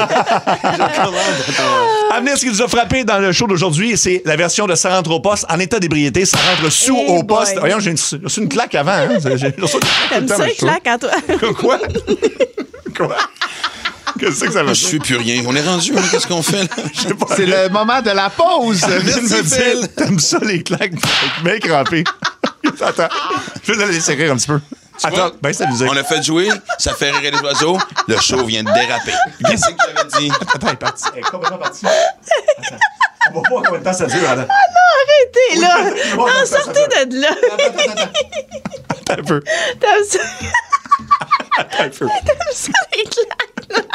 À venir, ce qui nous a frappé dans le show d'aujourd'hui, c'est la version de Ça rentre au poste en état d'ébriété. Ça rentre sous au poste. Voyons, j'ai reçu une claque avant. Hein. T'aimes ça, une claque, en toi? Quoi? Qu'est-ce que ça veut dire? Je suis plus rien. On est rendu, hein? Qu'est-ce qu'on fait, là? C'est le moment de la pause. T'aimes ça, les claques? Bien crampé. Attends, je vais aller serrer un petit peu. Attends, ça nous on a fait jouer, ça fait rire les oiseaux. Le show vient de déraper. Qu'est-ce que j'avais dit? Attends, elle est partie. Elle est complètement partie. Attends. On va voir combien de temps ça dure, Anna. Ah non, arrêtez, là. Non, sortez de là. Attends un peu. T'aimes ça? Attends un peu. T'aimes ça, les claques?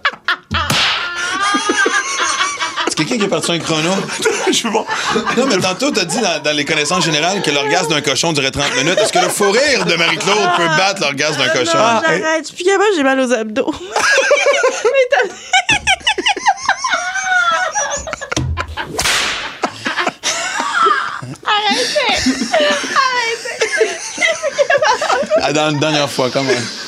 C'est quelqu'un qui est parti sur un chrono? Je suis bon. Non, mais tantôt, t'as dit dans les connaissances générales que l'orgasme d'un cochon durait 30 minutes. Est-ce que le fou rire de Marie-Claude peut battre l'orgasme d'un cochon? Non, j'arrête. Je suis plus capable, j'ai mal aux abdos. Mais t'as... Arrêtez! Dans la dernière fois, comment?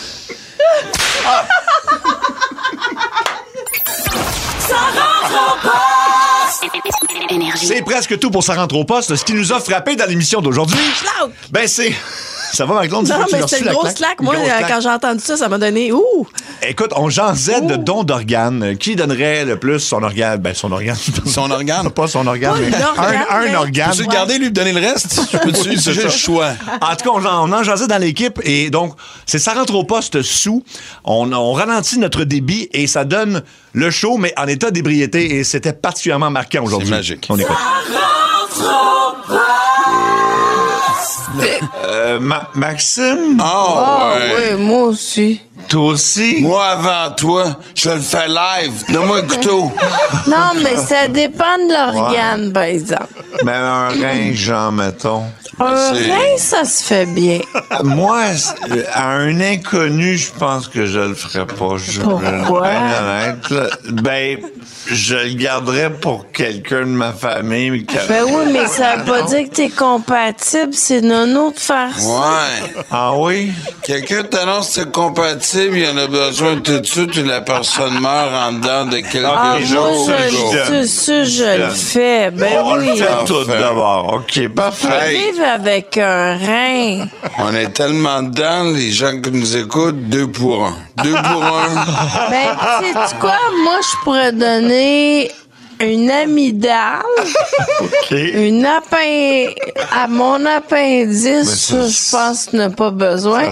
Ça rentre au poste! C'est presque tout pour Ça rentre au poste. Ce qui nous a frappé dans l'émission d'aujourd'hui, ben c'est... Ça va, Marie-Claude? Non, mais c'est une grosse claque. Moi, quand j'ai entendu ça, ça m'a donné... Ouh! Écoute, on jasait de dons d'organes. Qui donnerait le plus son organe? Ben, son organe. Son organe? Pas son organe, mais un organe. Peux-tu le garder, lui, donner le reste? Peux-tu? C'est juste le choix. En tout cas, on en jasait dans l'équipe. Et donc, c'est Ça rentre au poste sous. On ralentit notre débit et ça donne le show, mais en état d'ébriété. Et c'était particulièrement marquant aujourd'hui. C'est magique. On écoute. Maxime? Oui, moi aussi. Toi aussi? Moi avant toi, je le fais live. Donne-moi un couteau. Non, mais ça dépend de l'organe, par exemple. Mais un rein, genre, mettons. Un rein, ça se fait bien. Moi, à un inconnu, je pense que je le ferais pas. Pourquoi? Ben, je le garderais pour quelqu'un de ma famille. Ben oui, mais ça veut pas dire que t'es compatible. C'est nono de faire ça. Ouais. Ah oui? Quelqu'un t'annonce que t'es compatible, il y en a besoin tout de suite, et la personne meurt en dedans de quelques jours. Je le fais. Ben on oui. le fait tout d'abord. OK, parfait. Vivre avec un rein. On est tellement dedans, les gens qui nous écoutent, 2 pour 1. 2 pour 1. Ben, sais-tu quoi? Moi, je pourrais donner une amygdale, à mon appendice, ça, je pense n'a pas besoin.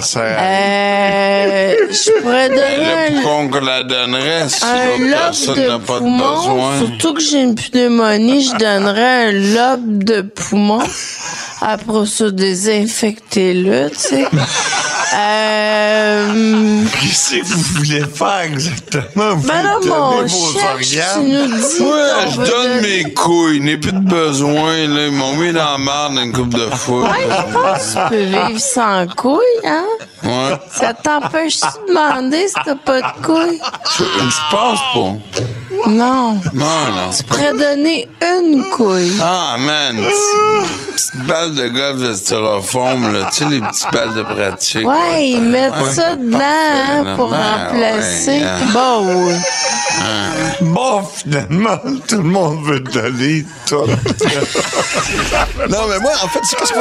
Je pourrais donner qu'on la donnerait si un personne n'a lobe pas de de poumon, besoin. surtout que j'ai une pneumonie, je donnerais un lobe de poumon. Après ça, désinfectez-le, tu sais. Qu'est-ce que vous voulez faire exactement? Vous Ben non, mon chef, tu nous dis... Ouais, je donne mes couilles. N'ai plus de besoin, là. Ils m'ont mis dans la merde une couple de fois. Ouais, je pense que tu peux vivre sans couilles, hein? Ouais. Ça t'empêche-tu de demander si t'as pas de couilles? Je pense pas. Non. Non. Tu pourrais donner une couille. Ah, man. Petite balle de golf de styrofoam, là. Tu sais, les petites balles de pratique. Ouais, ils mettent ça dedans hein, pour remplacer. Bon, oui. Bon, finalement, tout le monde veut te donner tout. Non, mais moi, en fait, c'est parce que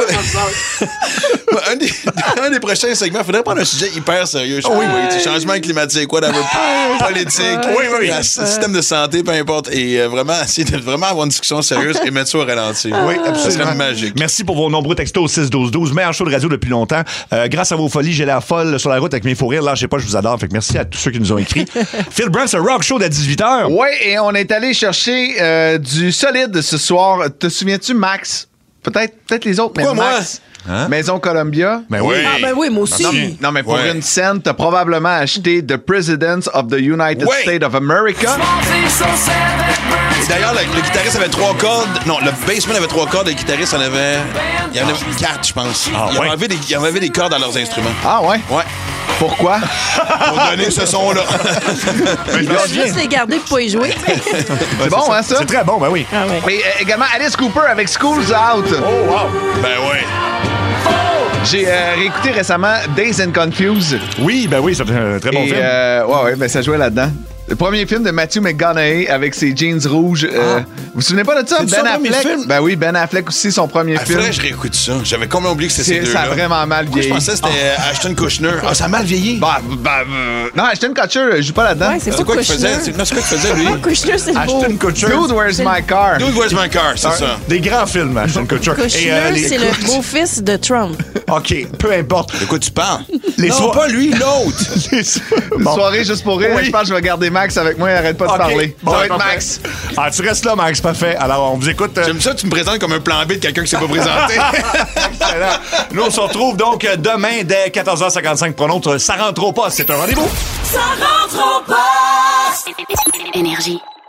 un des prochains segments, il faudrait prendre un sujet hyper sérieux. Oui. Changement climatique, whatever, politique, système de santé, peu importe. Et vraiment, essayer de vraiment avoir une discussion sérieuse et mettre ça au ralenti. Oui, absolument. Ça serait magique. Merci pour vos nombreux textos 6-12-12. Meilleur show de radio depuis longtemps. Grâce à vos folies, j'ai l'air folle sur la route avec mes fous rires. Lâchez pas, je vous adore. Fait que merci à tous ceux qui nous ont écrit. Phil Brown, c'est un rock show de 18h. Oui, et on est allé chercher du solide ce soir. Te souviens-tu, Max? Peut-être les autres, mais Pourquoi Max. Hein? Maison Columbia. Ben oui. Ah, ben oui, moi aussi. Non, mais pour une scène, t'as probablement acheté The Presidents of the United States of America. Et d'ailleurs, le guitariste avait 3 cordes. Non, le bassman avait 3 cordes et le guitariste en avait. Il y en avait 4, je pense. Il y avait des cordes à leurs instruments. Ah, ouais? Ouais. Pourquoi? Pour donner ce son-là. Je vais juste les garder pour pas y jouer. C'est bon, hein, ça? C'est très bon, ben oui. Ah, ouais. Et également Alice Cooper avec School's Out. Oh, wow. Ben oui. J'ai réécouté récemment Dazed and Confused. Oui, ben oui, c'est un très bon film. Ouais, ben ça jouait là-dedans. Le premier film de Matthew McConaughey avec ses jeans rouges. Vous vous souvenez pas de ça? C'est son premier film? Ben oui, Ben Affleck aussi, son premier film. Faudrait que je réécoute ça. J'avais complètement oublié que c'était ces deux-là. Ça a vraiment mal vieilli. Moi, je pensais que c'était Ashton Kutcher. Ah, ça a mal vieilli? Non, Ashton Kutcher, je joue pas là-dedans. Ouais, c'est quoi qu'il faisait? Non, c'est quoi qu'il faisait, lui? Kutcher, c'est beau. Ashton Kutcher. Dude, Where's My Car? Dude, Where's My Car, c'est ça. Des grands films, Ashton Kutcher. Kutcher, c'est le beau-fils de Trump. OK, peu importe. De quoi tu parles? Non, pas lui, l'autre. Une soirée juste pour rire. Oui. Je pense que je vais garder Max avec moi. Arrête pas de parler. Bon, Ça va être parfait. Max. Ah, tu restes là, Max, parfait. Alors, on vous écoute. J'aime ça, tu me présentes comme un plan B de quelqu'un qui s'est pas présenté. Excellent. Nous, on se retrouve donc demain dès 14h55 pour notre Ça rentre au poste. C'est un rendez-vous. Ça rentre au poste. Énergie.